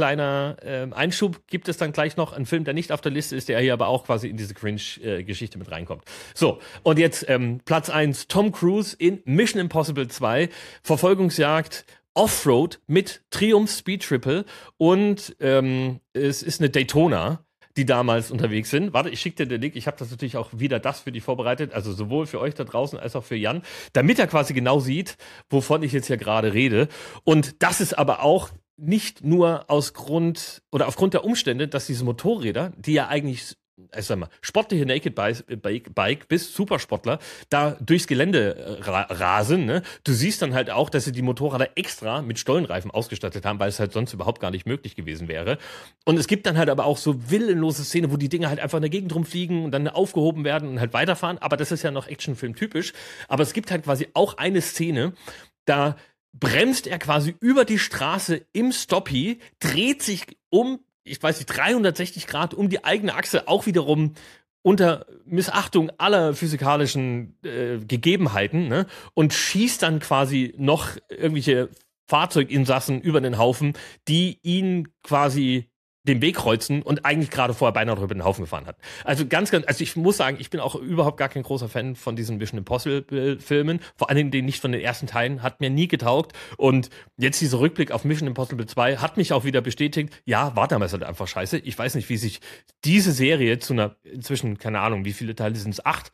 Einschub gibt es dann gleich noch. Ein Film, der nicht auf der Liste ist, der hier aber auch quasi in diese Cringe-Geschichte mit reinkommt. So, und jetzt Platz 1, Tom Cruise in Mission Impossible 2, Verfolgungsjagd, Offroad mit Triumph Speed Triple und es ist eine Daytona, die damals unterwegs sind. Warte, ich schicke dir den Link. Ich habe das natürlich auch wieder für dich vorbereitet, also sowohl für euch da draußen als auch für Jan, damit er quasi genau sieht, wovon ich jetzt hier gerade rede. Und das ist aber auch nicht nur aufgrund der Umstände, dass diese Motorräder, die ja eigentlich, ich sag mal, sportliche Naked Bike bis Supersportler da durchs Gelände rasen, ne? Du siehst dann halt auch, dass sie die Motorräder extra mit Stollenreifen ausgestattet haben, weil es halt sonst überhaupt gar nicht möglich gewesen wäre. Und es gibt dann halt aber auch so willenlose Szenen, wo die Dinger halt einfach in der Gegend rumfliegen und dann aufgehoben werden und halt weiterfahren. Aber das ist ja noch Actionfilm-typisch. Aber es gibt halt quasi auch eine Szene, da bremst er quasi über die Straße im Stoppie, dreht sich um, ich weiß nicht, 360 Grad um die eigene Achse, auch wiederum unter Missachtung aller physikalischen Gegebenheiten, ne? Und schießt dann quasi noch irgendwelche Fahrzeuginsassen über den Haufen, die ihn quasi den Weg kreuzen und eigentlich gerade vorher beinahe drüber den Haufen gefahren hat. Also also ich muss sagen, ich bin auch überhaupt gar kein großer Fan von diesen Mission Impossible Filmen, vor allen Dingen nicht von den ersten Teilen, hat mir nie getaugt und jetzt dieser Rückblick auf Mission Impossible 2 hat mich auch wieder bestätigt, ja, war damals halt einfach scheiße. Ich weiß nicht, wie sich diese Serie zu einer, inzwischen, keine Ahnung, wie viele Teile sind es, 8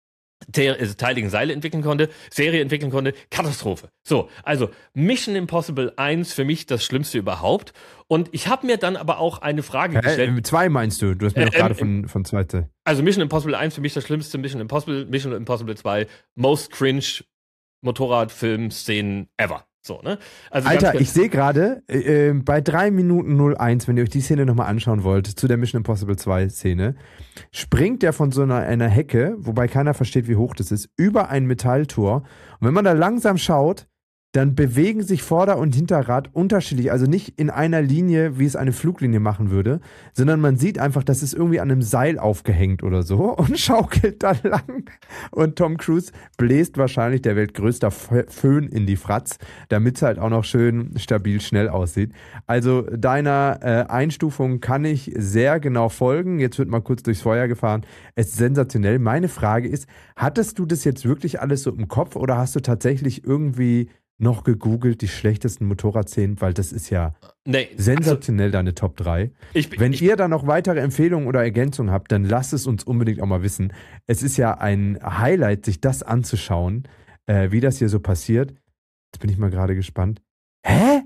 teiligen Serie entwickeln konnte, Katastrophe. So, also Mission Impossible 1 für mich das Schlimmste überhaupt. Und ich habe mir dann aber auch eine Frage gestellt. 2 meinst du? Du hast mir doch gerade von zweite. Also Mission Impossible 1 für mich das Schlimmste, Mission Impossible 2 most cringe Motorradfilm-Szenen ever. So, ne? Also Alter, ich sehe gerade, bei 3 Minuten 01, wenn ihr euch die Szene nochmal anschauen wollt, zu der Mission Impossible 2 Szene, springt der von so einer Hecke, wobei keiner versteht, wie hoch das ist, über ein Metalltor. Und wenn man da langsam schaut, dann bewegen sich Vorder- und Hinterrad unterschiedlich, also nicht in einer Linie, wie es eine Fluglinie machen würde, sondern man sieht einfach, das ist irgendwie an einem Seil aufgehängt oder so und schaukelt da lang. Und Tom Cruise bläst wahrscheinlich der weltgrößte Föhn in die Fratz, damit es halt auch noch schön stabil schnell aussieht. Also deiner Einstufung kann ich sehr genau folgen. Jetzt wird mal kurz durchs Feuer gefahren. Es ist sensationell. Meine Frage ist, hattest du das jetzt wirklich alles so im Kopf oder hast du tatsächlich irgendwie noch gegoogelt, die schlechtesten Motorradszenen, weil das ist ja Nee, sensationell, deine Top 3. Wenn ihr da noch weitere Empfehlungen oder Ergänzungen habt, dann lasst es uns unbedingt auch mal wissen. Es ist ja ein Highlight, sich das anzuschauen, wie das hier so passiert. Jetzt bin ich mal gerade gespannt. Hä?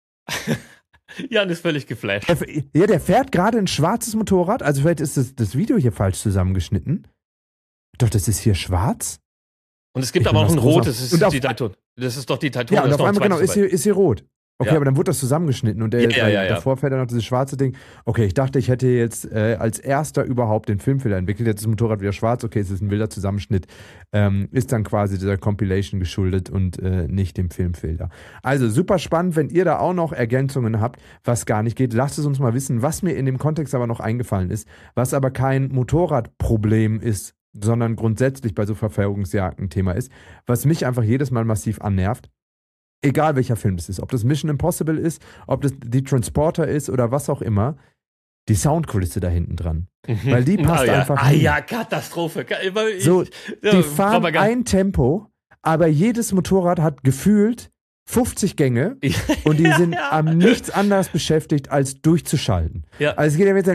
Jan ist völlig geflasht. Der fährt gerade ein schwarzes Motorrad. Also vielleicht ist das Video hier falsch zusammengeschnitten. Doch, das ist hier schwarz. Und es gibt aber auch ein rotes, das ist die Daytona. Das ist doch die Daytona. Ja, und auf einmal genau, ist hier rot. Okay, Ja. aber dann wurde das zusammengeschnitten und davor fährt er noch dieses schwarze Ding. Okay, ich dachte, ich hätte jetzt als erster überhaupt den Filmfilter entwickelt. Jetzt ist das Motorrad wieder schwarz. Okay, es ist ein wilder Zusammenschnitt. Ist dann quasi dieser Compilation geschuldet und nicht dem Filmfilter. Also super spannend, wenn ihr da auch noch Ergänzungen habt, was gar nicht geht. Lasst es uns mal wissen, was mir in dem Kontext aber noch eingefallen ist, was aber kein Motorradproblem ist, sondern grundsätzlich bei so Verfolgungsjagden ein Thema ist, was mich einfach jedes Mal massiv annervt. Egal welcher Film das ist, ob das Mission Impossible ist, ob das die Transporter ist oder was auch immer, die Soundkulisse da hinten dran. Weil die passt einfach hin. Ja, Katastrophe. Die fahren ein Tempo, aber jedes Motorrad hat gefühlt 50 Gänge und die sind am nichts anderes beschäftigt, als durchzuschalten. Ja. Also es geht ja mit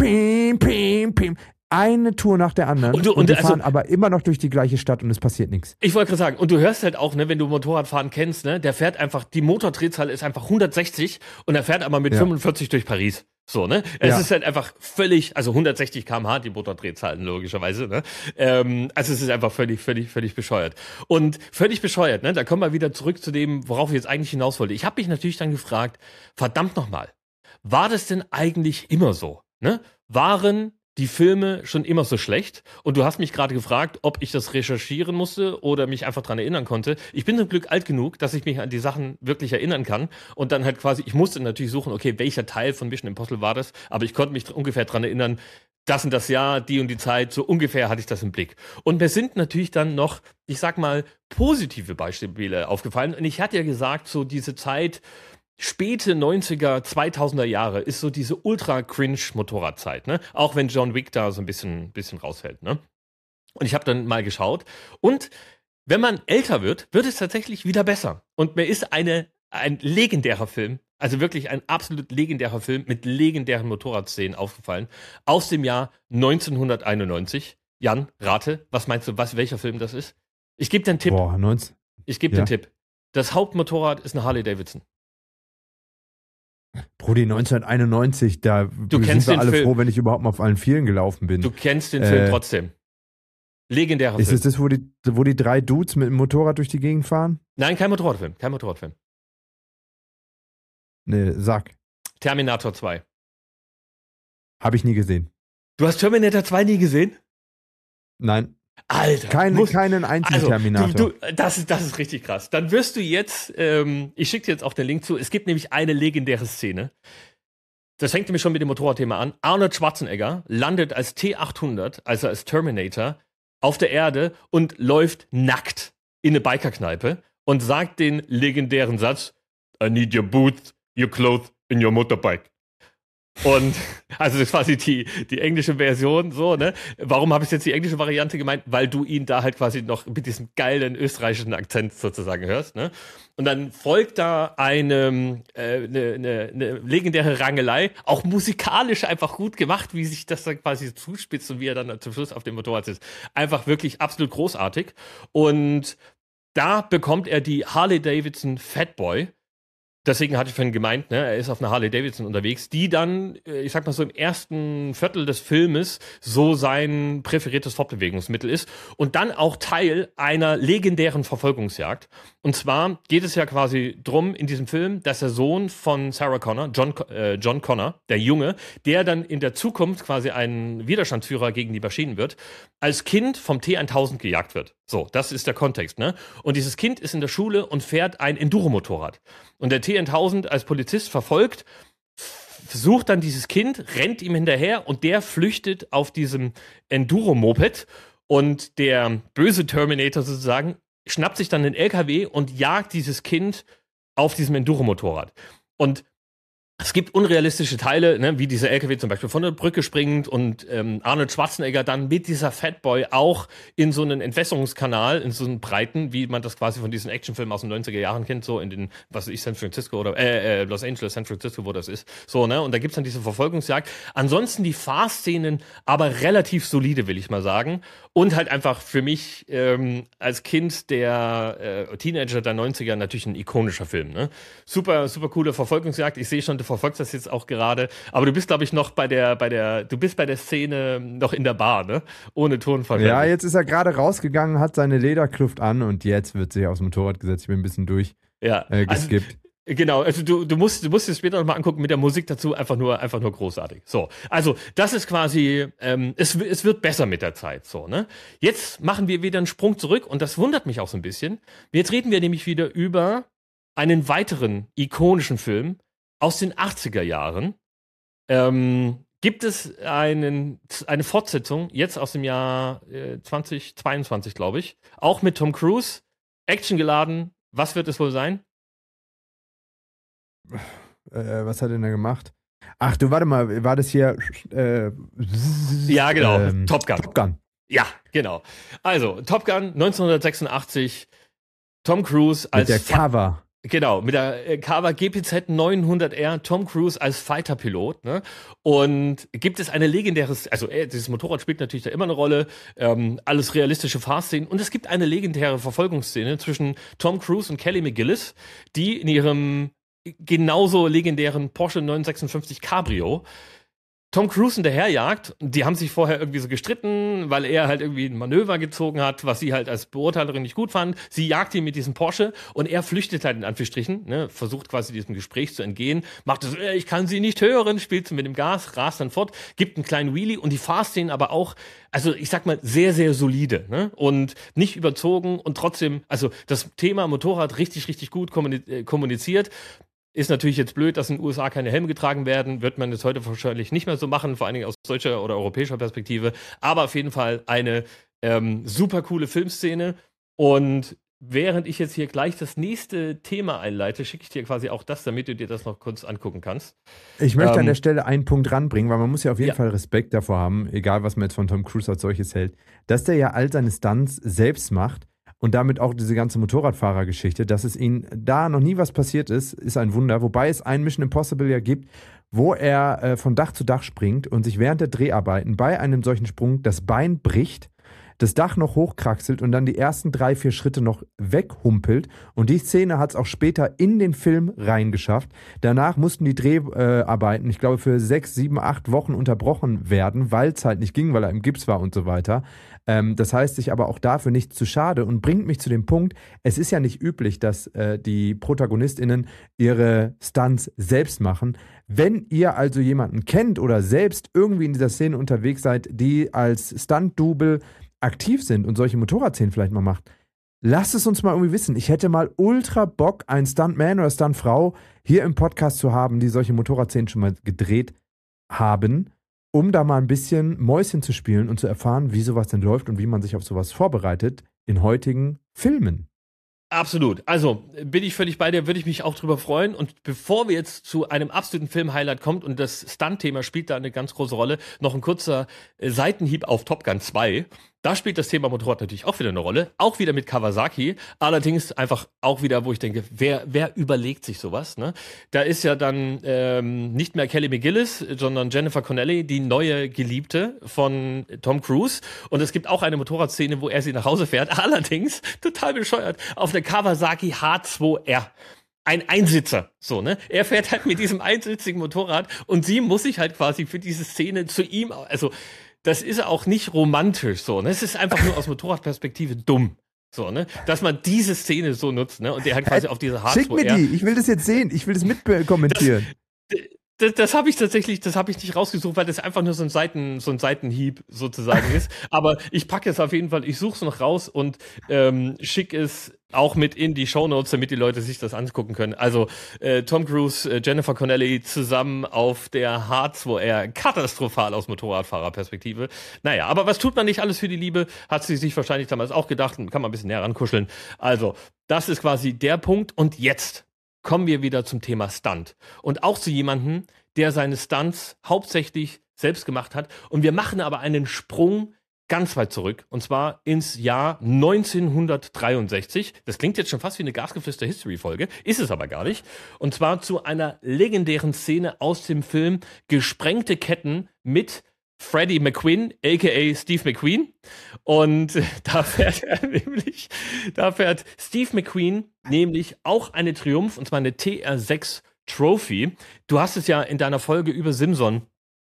so eine Tour nach der anderen und die fahren aber immer noch durch die gleiche Stadt und es passiert nichts. Ich wollte gerade sagen, und du hörst halt auch, ne, wenn du Motorradfahren kennst, ne, der fährt einfach, die Motordrehzahl ist einfach 160 und er fährt aber mit 45 durch Paris. So, ne? Es ist halt einfach völlig, also 160 km/h die Motordrehzahlen logischerweise, ne? Also es ist einfach völlig bescheuert. Und völlig bescheuert, ne? Da kommen wir wieder zurück zu dem, worauf ich jetzt eigentlich hinaus wollte. Ich habe mich natürlich dann gefragt, verdammt nochmal, war das denn eigentlich immer so? Ne? Waren die Filme schon immer so schlecht? Und du hast mich gerade gefragt, ob ich das recherchieren musste oder mich einfach dran erinnern konnte. Ich bin zum Glück alt genug, dass ich mich an die Sachen wirklich erinnern kann. Und dann halt quasi, ich musste natürlich suchen, okay, welcher Teil von Mission Impossible war das? Aber ich konnte mich ungefähr dran erinnern, das und das Jahr, die und die Zeit, so ungefähr hatte ich das im Blick. Und mir sind natürlich dann noch, ich sag mal, positive Beispiele aufgefallen. Und ich hatte ja gesagt, so diese Zeit, späte 90er, 2000er Jahre ist so diese ultra-cringe-Motorradzeit, ne? Auch wenn John Wick da so ein bisschen rausfällt, ne? Und ich habe dann mal geschaut. Und wenn man älter wird, wird es tatsächlich wieder besser. Und mir ist ein legendärer Film, also wirklich ein absolut legendärer Film mit legendären Motorradszenen aufgefallen, aus dem Jahr 1991. Jan, rate, was meinst du, welcher Film das ist? Ich gebe dir einen Tipp. Ich gebe dir einen Tipp. Das Hauptmotorrad ist eine Harley Davidson. Brudi, 1991, da sind wir alle froh, wenn ich überhaupt mal auf allen Vieren gelaufen bin. Du kennst den Film trotzdem. Legendärer Film. Ist es das, wo die drei Dudes mit dem Motorrad durch die Gegend fahren? Nein, kein Motorradfilm. Nee, sag. Terminator 2. Habe ich nie gesehen. Du hast Terminator 2 nie gesehen? Nein. Alter. Keinen einzigen Terminator. Das ist richtig krass. Dann wirst du jetzt, ich schicke dir jetzt auch den Link zu, es gibt nämlich eine legendäre Szene. Das fängt nämlich schon mit dem Motorradthema an. Arnold Schwarzenegger landet als T-800, also als Terminator, auf der Erde und läuft nackt in eine Bikerkneipe und sagt den legendären Satz, I need your boots, your clothes and your motorbike. Und also das ist quasi die englische Version, so, ne? Warum habe ich jetzt die englische Variante gemeint? Weil du ihn da halt quasi noch mit diesem geilen österreichischen Akzent sozusagen hörst, ne? Und dann folgt da eine legendäre Rangelei, auch musikalisch einfach gut gemacht, wie sich das dann quasi zuspitzt und wie er dann zum Schluss auf dem Motorrad sitzt. Einfach wirklich absolut großartig. Und da bekommt er die Harley Davidson Fatboy. Deswegen hatte ich vorhin gemeint, ne, er ist auf einer Harley Davidson unterwegs, die dann, ich sag mal so im ersten Viertel des Filmes so sein präferiertes Fortbewegungsmittel ist und dann auch Teil einer legendären Verfolgungsjagd. Und zwar geht es ja quasi drum in diesem Film, dass der Sohn von Sarah Connor, John Connor, der Junge, der dann in der Zukunft quasi ein Widerstandsführer gegen die Maschinen wird, als Kind vom T-1000 gejagt wird. So, das ist der Kontext, ne? Und dieses Kind ist in der Schule und fährt ein Enduro-Motorrad. Und der T-1000 als Polizist verfolgt, sucht dann dieses Kind, rennt ihm hinterher und der flüchtet auf diesem Enduro-Moped und der böse Terminator sozusagen schnappt sich dann den LKW und jagt dieses Kind auf diesem Enduro-Motorrad. Und Es gibt unrealistische Teile, ne, wie dieser LKW zum Beispiel von der Brücke springt und Arnold Schwarzenegger dann mit dieser Fatboy auch in so einen Entwässerungskanal, in so einen breiten, wie man das quasi von diesen Actionfilmen aus den 90er Jahren kennt, so in den, was weiß ich, San Francisco oder Los Angeles, San Francisco, wo das ist. So, ne? Und da gibt's dann diese Verfolgungsjagd. Ansonsten die Fahrszenen aber relativ solide, will ich mal sagen. Und halt einfach für mich als Kind der Teenager der 90er natürlich ein ikonischer Film. Ne? Super, super coole Verfolgungsjagd. Ich sehe schon, du verfolgst das jetzt auch gerade. Aber du bist, glaube ich, noch du bist bei der Szene noch in der Bar, ne? Ohne Tonfall. Ja, jetzt ist er gerade rausgegangen, hat seine Lederkluft an und jetzt wird sich aufs Motorrad gesetzt. Ich bin ein bisschen geskippt. Also, genau, also du musst es später noch mal angucken mit der Musik dazu, einfach nur großartig. So, also das ist quasi, es wird besser mit der Zeit, so, ne? Jetzt machen wir wieder einen Sprung zurück und das wundert mich auch so ein bisschen. Jetzt reden wir nämlich wieder über einen weiteren ikonischen Film aus den 80er Jahren. Gibt es eine Fortsetzung, jetzt aus dem Jahr 2022, glaube ich, auch mit Tom Cruise, actiongeladen. Was wird es wohl sein? Was hat er denn da gemacht? Ach du, warte mal, war das hier? Ja, genau, Top Gun. Top Gun. Ja, genau. Also, Top Gun 1986, Tom Cruise als... Mit der Cover. Genau, mit der Carver GPZ 900R, Tom Cruise als Fighter-Pilot, ne? Und gibt es eine legendäres, also dieses Motorrad spielt natürlich da immer eine Rolle, alles realistische Fahrszenen und es gibt eine legendäre Verfolgungsszene zwischen Tom Cruise und Kelly McGillis, die in ihrem genauso legendären Porsche 956 Cabrio Tom Cruise hinterherjagt. Die haben sich vorher irgendwie so gestritten, weil er halt irgendwie ein Manöver gezogen hat, was sie halt als Beurteilerin nicht gut fand. Sie jagt ihn mit diesem Porsche und er flüchtet halt in Anführungsstrichen, ne, versucht quasi diesem Gespräch zu entgehen, macht es, ich kann sie nicht hören, spielt mit dem Gas, rast dann fort, gibt einen kleinen Wheelie und die Fahrszenen aber auch, also ich sag mal, sehr, sehr solide, ne, und nicht überzogen und trotzdem, also das Thema Motorrad richtig, richtig gut kommuniziert. Ist natürlich jetzt blöd, dass in den USA keine Helme getragen werden. Wird man jetzt heute wahrscheinlich nicht mehr so machen, vor allen Dingen aus deutscher oder europäischer Perspektive. Aber auf jeden Fall eine super coole Filmszene. Und während ich jetzt hier gleich das nächste Thema einleite, schicke ich dir quasi auch das, damit du dir das noch kurz angucken kannst. Ich möchte an der Stelle einen Punkt ranbringen, weil man muss ja auf jeden Fall Respekt davor haben, egal was man jetzt von Tom Cruise als solches hält, dass der ja all seine Stunts selbst macht. Und damit auch diese ganze Motorradfahrergeschichte, dass es ihm da noch nie was passiert ist, ist ein Wunder. Wobei es ein Mission Impossible ja gibt, wo er von Dach zu Dach springt und sich während der Dreharbeiten bei einem solchen Sprung das Bein bricht, das Dach noch hochkraxelt und dann die ersten 3-4 Schritte noch weghumpelt. Und die Szene hat es auch später in den Film reingeschafft. Danach mussten die Dreharbeiten, ich glaube, für 6, 7, 8 Wochen unterbrochen werden, weil es halt nicht ging, weil er im Gips war und so weiter. Das heißt, sich aber auch dafür nicht zu schade und bringt mich zu dem Punkt, es ist ja nicht üblich, dass die ProtagonistInnen ihre Stunts selbst machen. Wenn ihr also jemanden kennt oder selbst irgendwie in dieser Szene unterwegs seid, die als Stunt-Double aktiv sind und solche Motorradszenen vielleicht mal macht, lasst es uns mal irgendwie wissen. Ich hätte mal ultra Bock, einen Stuntman oder Stuntfrau hier im Podcast zu haben, die solche Motorradszenen schon mal gedreht haben, um da mal ein bisschen Mäuschen zu spielen und zu erfahren, wie sowas denn läuft und wie man sich auf sowas vorbereitet in heutigen Filmen. Absolut. Also bin ich völlig bei dir, würde ich mich auch drüber freuen. Und bevor wir jetzt zu einem absoluten Film-Highlight kommt und das Stunt-Thema spielt da eine ganz große Rolle, noch ein kurzer Seitenhieb auf Top Gun 2. Da spielt das Thema Motorrad natürlich auch wieder eine Rolle, auch wieder mit Kawasaki, allerdings einfach auch wieder, wo ich denke, wer überlegt sich sowas, ne? Da ist ja dann nicht mehr Kelly McGillis, sondern Jennifer Connelly, die neue Geliebte von Tom Cruise, und es gibt auch eine Motorradszene, wo er sie nach Hause fährt, allerdings total bescheuert, auf der Kawasaki H2R. Ein Einsitzer, so, ne? Er fährt halt mit diesem einsitzigen Motorrad und sie muss sich halt quasi für diese Szene zu ihm, also das ist auch nicht romantisch, so, ne? Es ist einfach nur aus Motorradperspektive dumm, so, ne? Dass man diese Szene so nutzt, ne? Und der halt quasi auf diese H2R. Schick mir die, ich will das jetzt sehen, ich will das mitkommentieren. Das habe ich nicht rausgesucht, weil das einfach nur so ein Seitenhieb sozusagen ist. Aber ich packe es auf jeden Fall, ich suche es noch raus und schicke es auch mit in die Shownotes, damit die Leute sich das angucken können. Also Tom Cruise, Jennifer Connelly zusammen auf der H2R, katastrophal aus Motorradfahrerperspektive. Naja, aber was tut man nicht alles für die Liebe? Hat sie sich wahrscheinlich damals auch gedacht und kann man ein bisschen näher rankuscheln. Also, das ist quasi der Punkt. Und jetzt kommen wir wieder zum Thema Stunt. Und auch zu jemandem, der seine Stunts hauptsächlich selbst gemacht hat. Und wir machen aber einen Sprung ganz weit zurück. Und zwar ins Jahr 1963. Das klingt jetzt schon fast wie eine Gasgeflüster-History-Folge. Ist es aber gar nicht. Und zwar zu einer legendären Szene aus dem Film Gesprengte Ketten mit Freddie McQueen, a.k.a. Steve McQueen. Und da fährt Steve McQueen nämlich auch eine Triumph, und zwar eine TR6 Trophy. Du hast es ja in deiner Folge über Simpson,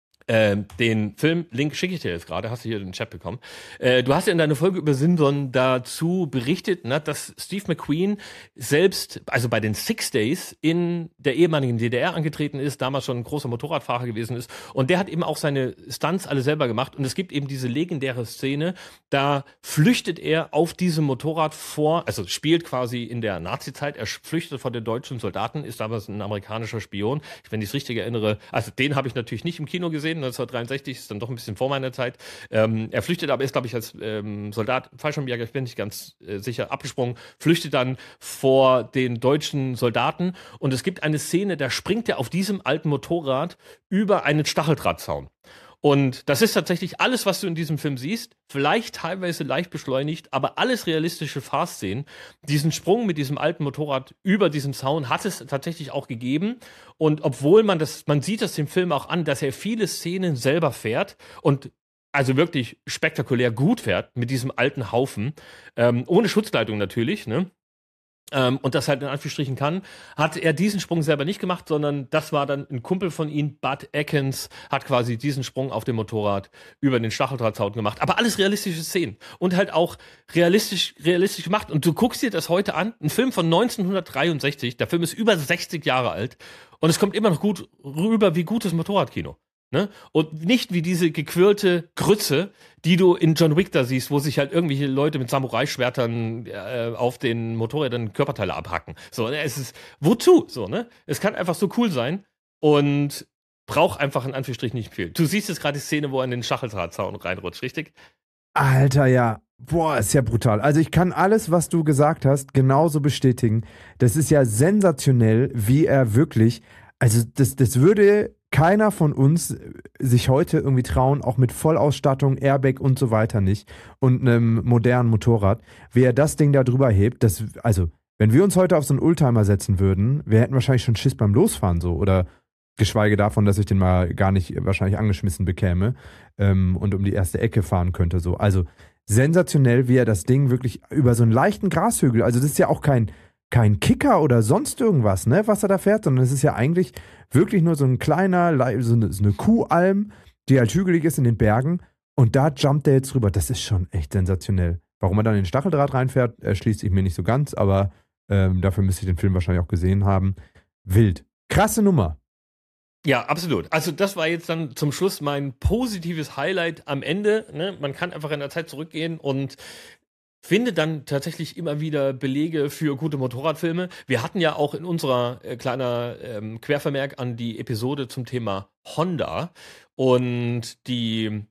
den Film, Link schicke ich dir jetzt gerade, hast du hier in den Chat bekommen. Du hast ja in deiner Folge über Simpson dazu berichtet, ne, dass Steve McQueen selbst, also bei den Six Days in der ehemaligen DDR angetreten ist, damals schon ein großer Motorradfahrer gewesen ist. Und der hat eben auch seine Stunts alle selber gemacht. Und es gibt eben diese legendäre Szene, da flüchtet er auf diesem Motorrad vor, also spielt quasi in der Nazi-Zeit, er flüchtet vor den deutschen Soldaten, ist damals ein amerikanischer Spion. Wenn ich es richtig erinnere, also den habe ich natürlich nicht im Kino gesehen, 1963 ist dann doch ein bisschen vor meiner Zeit. Er flüchtet aber, ist glaube ich als Soldat, Fallschirmjäger, ich bin nicht ganz sicher, abgesprungen, flüchtet dann vor den deutschen Soldaten und es gibt eine Szene, da springt er auf diesem alten Motorrad über einen Stacheldrahtzaun. Und das ist tatsächlich alles, was du in diesem Film siehst, vielleicht teilweise leicht beschleunigt, aber alles realistische Fahrszenen. Diesen Sprung mit diesem alten Motorrad über diesen Zaun hat es tatsächlich auch gegeben. Und obwohl man sieht das dem Film auch an, dass er viele Szenen selber fährt und also wirklich spektakulär gut fährt mit diesem alten Haufen, ohne Schutzkleidung natürlich, ne? Und das halt in Anführungsstrichen kann, hat er diesen Sprung selber nicht gemacht, sondern das war dann ein Kumpel von ihm, Bud Atkins, hat quasi diesen Sprung auf dem Motorrad über den Stacheldrahtzaun gemacht. Aber alles realistische Szenen und halt auch realistisch gemacht. Und du guckst dir das heute an, ein Film von 1963, der Film ist über 60 Jahre alt und es kommt immer noch gut rüber wie gutes Motorradkino. Ne? Und nicht wie diese gequirlte Grütze, die du in John Wick da siehst, wo sich halt irgendwelche Leute mit Samurai-Schwertern auf den Motorrädern Körperteile abhacken. So, ne? Es ist, wozu? So, ne? Es kann einfach so cool sein und braucht einfach in Anführungsstrichen nicht viel. Du siehst jetzt gerade die Szene, wo er in den Stacheldrahtzaun reinrutscht, richtig? Alter, ja. Boah, ist ja brutal. Also ich kann alles, was du gesagt hast, genauso bestätigen. Das ist ja sensationell, wie er wirklich, also das würde keiner von uns sich heute irgendwie trauen, auch mit Vollausstattung, Airbag und so weiter nicht und einem modernen Motorrad, wie er das Ding da drüber hebt. Also, wenn wir uns heute auf so einen Oldtimer setzen würden, wir hätten wahrscheinlich schon Schiss beim Losfahren so oder geschweige davon, dass ich den mal gar nicht wahrscheinlich angeschmissen bekäme und um die erste Ecke fahren könnte. So. Also sensationell, wie er das Ding wirklich über so einen leichten Grashügel, also das ist ja auch kein Kicker oder sonst irgendwas, ne, was er da fährt, sondern es ist ja eigentlich wirklich nur so ein kleiner, so eine Kuhalm, die halt hügelig ist in den Bergen und da jumpt er jetzt rüber. Das ist schon echt sensationell. Warum er dann in den Stacheldraht reinfährt, erschließt sich mir nicht so ganz, aber dafür müsste ich den Film wahrscheinlich auch gesehen haben. Wild. Krasse Nummer. Ja, absolut. Also das war jetzt dann zum Schluss mein positives Highlight am Ende. Ne? Man kann einfach in der Zeit zurückgehen und finde dann tatsächlich immer wieder Belege für gute Motorradfilme. Wir hatten ja auch in unserer kleiner Quervermerk an die Episode zum Thema Honda und die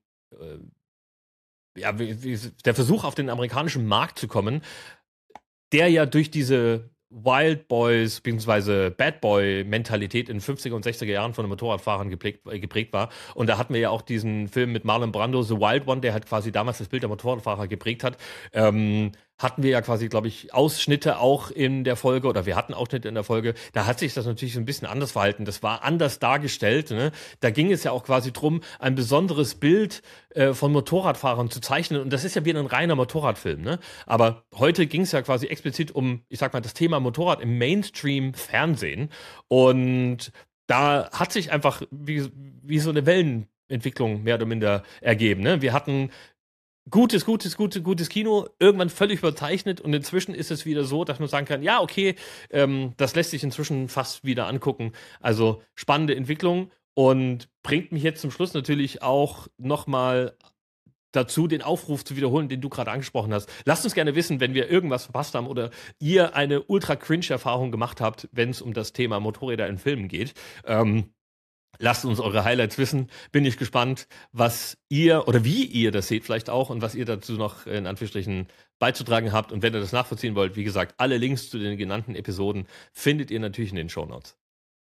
der Versuch auf den amerikanischen Markt zu kommen, der ja durch diese Wild Boys bzw. Bad Boy Mentalität in den 50er und 60er Jahren von den Motorradfahrern geprägt war. Und da hatten wir ja auch diesen Film mit Marlon Brando, The Wild One, der halt quasi damals das Bild der Motorradfahrer geprägt hat. Hatten wir ja quasi, glaube ich, Ausschnitte auch in der Folge, oder wir hatten Ausschnitte in der Folge, da hat sich das natürlich so ein bisschen anders verhalten. Das war anders dargestellt. Ne? Da ging es ja auch quasi drum, ein besonderes Bild von Motorradfahrern zu zeichnen. Und das ist ja wieder ein reiner Motorradfilm. Ne? Aber heute ging es ja quasi explizit um, ich sag mal, das Thema Motorrad im Mainstream-Fernsehen. Und da hat sich einfach wie so eine Wellenentwicklung mehr oder minder ergeben. Ne? Wir hatten gutes Kino, irgendwann völlig überzeichnet und inzwischen ist es wieder so, dass man sagen kann, ja, okay, das lässt sich inzwischen fast wieder angucken. Also spannende Entwicklung und bringt mich jetzt zum Schluss natürlich auch nochmal dazu, den Aufruf zu wiederholen, den du gerade angesprochen hast. Lasst uns gerne wissen, wenn wir irgendwas verpasst haben oder ihr eine ultra-cringe-Erfahrung gemacht habt, wenn es um das Thema Motorräder in Filmen geht. Lasst uns eure Highlights wissen. Bin ich gespannt, was ihr oder wie ihr das seht vielleicht auch und was ihr dazu noch in Anführungsstrichen beizutragen habt. Und wenn ihr das nachvollziehen wollt, wie gesagt, alle Links zu den genannten Episoden findet ihr natürlich in den Shownotes.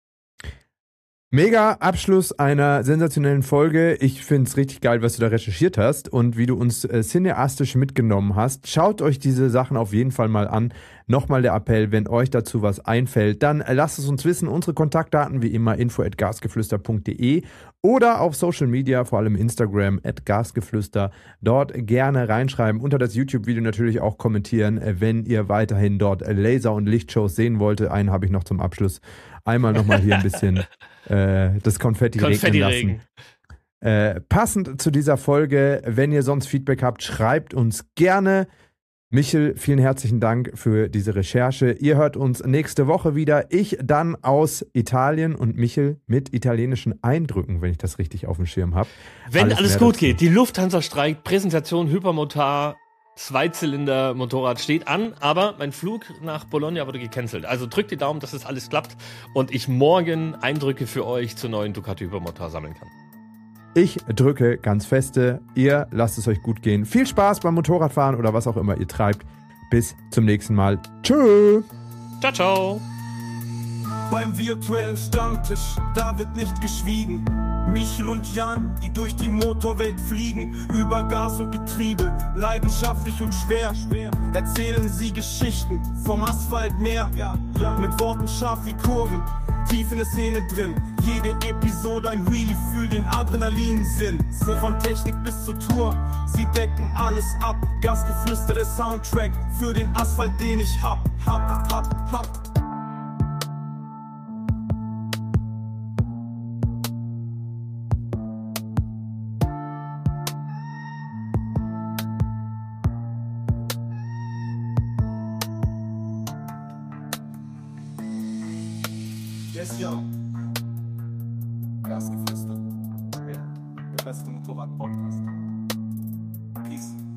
Mega Abschluss einer sensationellen Folge. Ich finde es richtig geil, was du da recherchiert hast und wie du uns cineastisch mitgenommen hast. Schaut euch diese Sachen auf jeden Fall mal an. Nochmal der Appell, wenn euch dazu was einfällt, dann lasst es uns wissen. Unsere Kontaktdaten wie immer info@gasgeflüster.de oder auf Social Media, vor allem Instagram @gasgeflüster. Dort gerne reinschreiben. Unter das YouTube-Video natürlich auch kommentieren, wenn ihr weiterhin dort Laser- und Lichtshows sehen wollt. Einen habe ich noch zum Abschluss. Einmal nochmal hier ein bisschen das Konfetti regnen lassen. Passend zu dieser Folge, wenn ihr sonst Feedback habt, schreibt uns gerne. Michel, vielen herzlichen Dank für diese Recherche. Ihr hört uns nächste Woche wieder. Ich dann aus Italien und Michel mit italienischen Eindrücken, wenn ich das richtig auf dem Schirm habe. Wenn alles gut geht. Die Lufthansa streikt, Präsentation Hypermotar, Zweizylinder-Motorrad steht an, aber mein Flug nach Bologna wurde gecancelt. Also drückt die Daumen, dass es alles klappt und ich morgen Eindrücke für euch zur neuen Ducati Hypermotor sammeln kann. Ich drücke ganz feste. Ihr lasst es euch gut gehen. Viel Spaß beim Motorradfahren oder was auch immer ihr treibt. Bis zum nächsten Mal. Tschö. Ciao, ciao. Beim virtuellen Stammtisch, da wird nicht geschwiegen. Michel und Jan, die durch die Motorwelt fliegen, über Gas und Getriebe, leidenschaftlich und schwer, erzählen sie Geschichten vom Asphaltmeer, mit Worten scharf wie Kurven, tief in der Szene drin. Jede Episode ein Wheelie für den Adrenalinsinn. So von Technik bis zur Tour, sie decken alles ab. Gasgeflüster, der Soundtrack für den Asphalt, den ich hab. Yes, yo. Gasgeflüster. Der beste Motorrad-Podcast. Peace.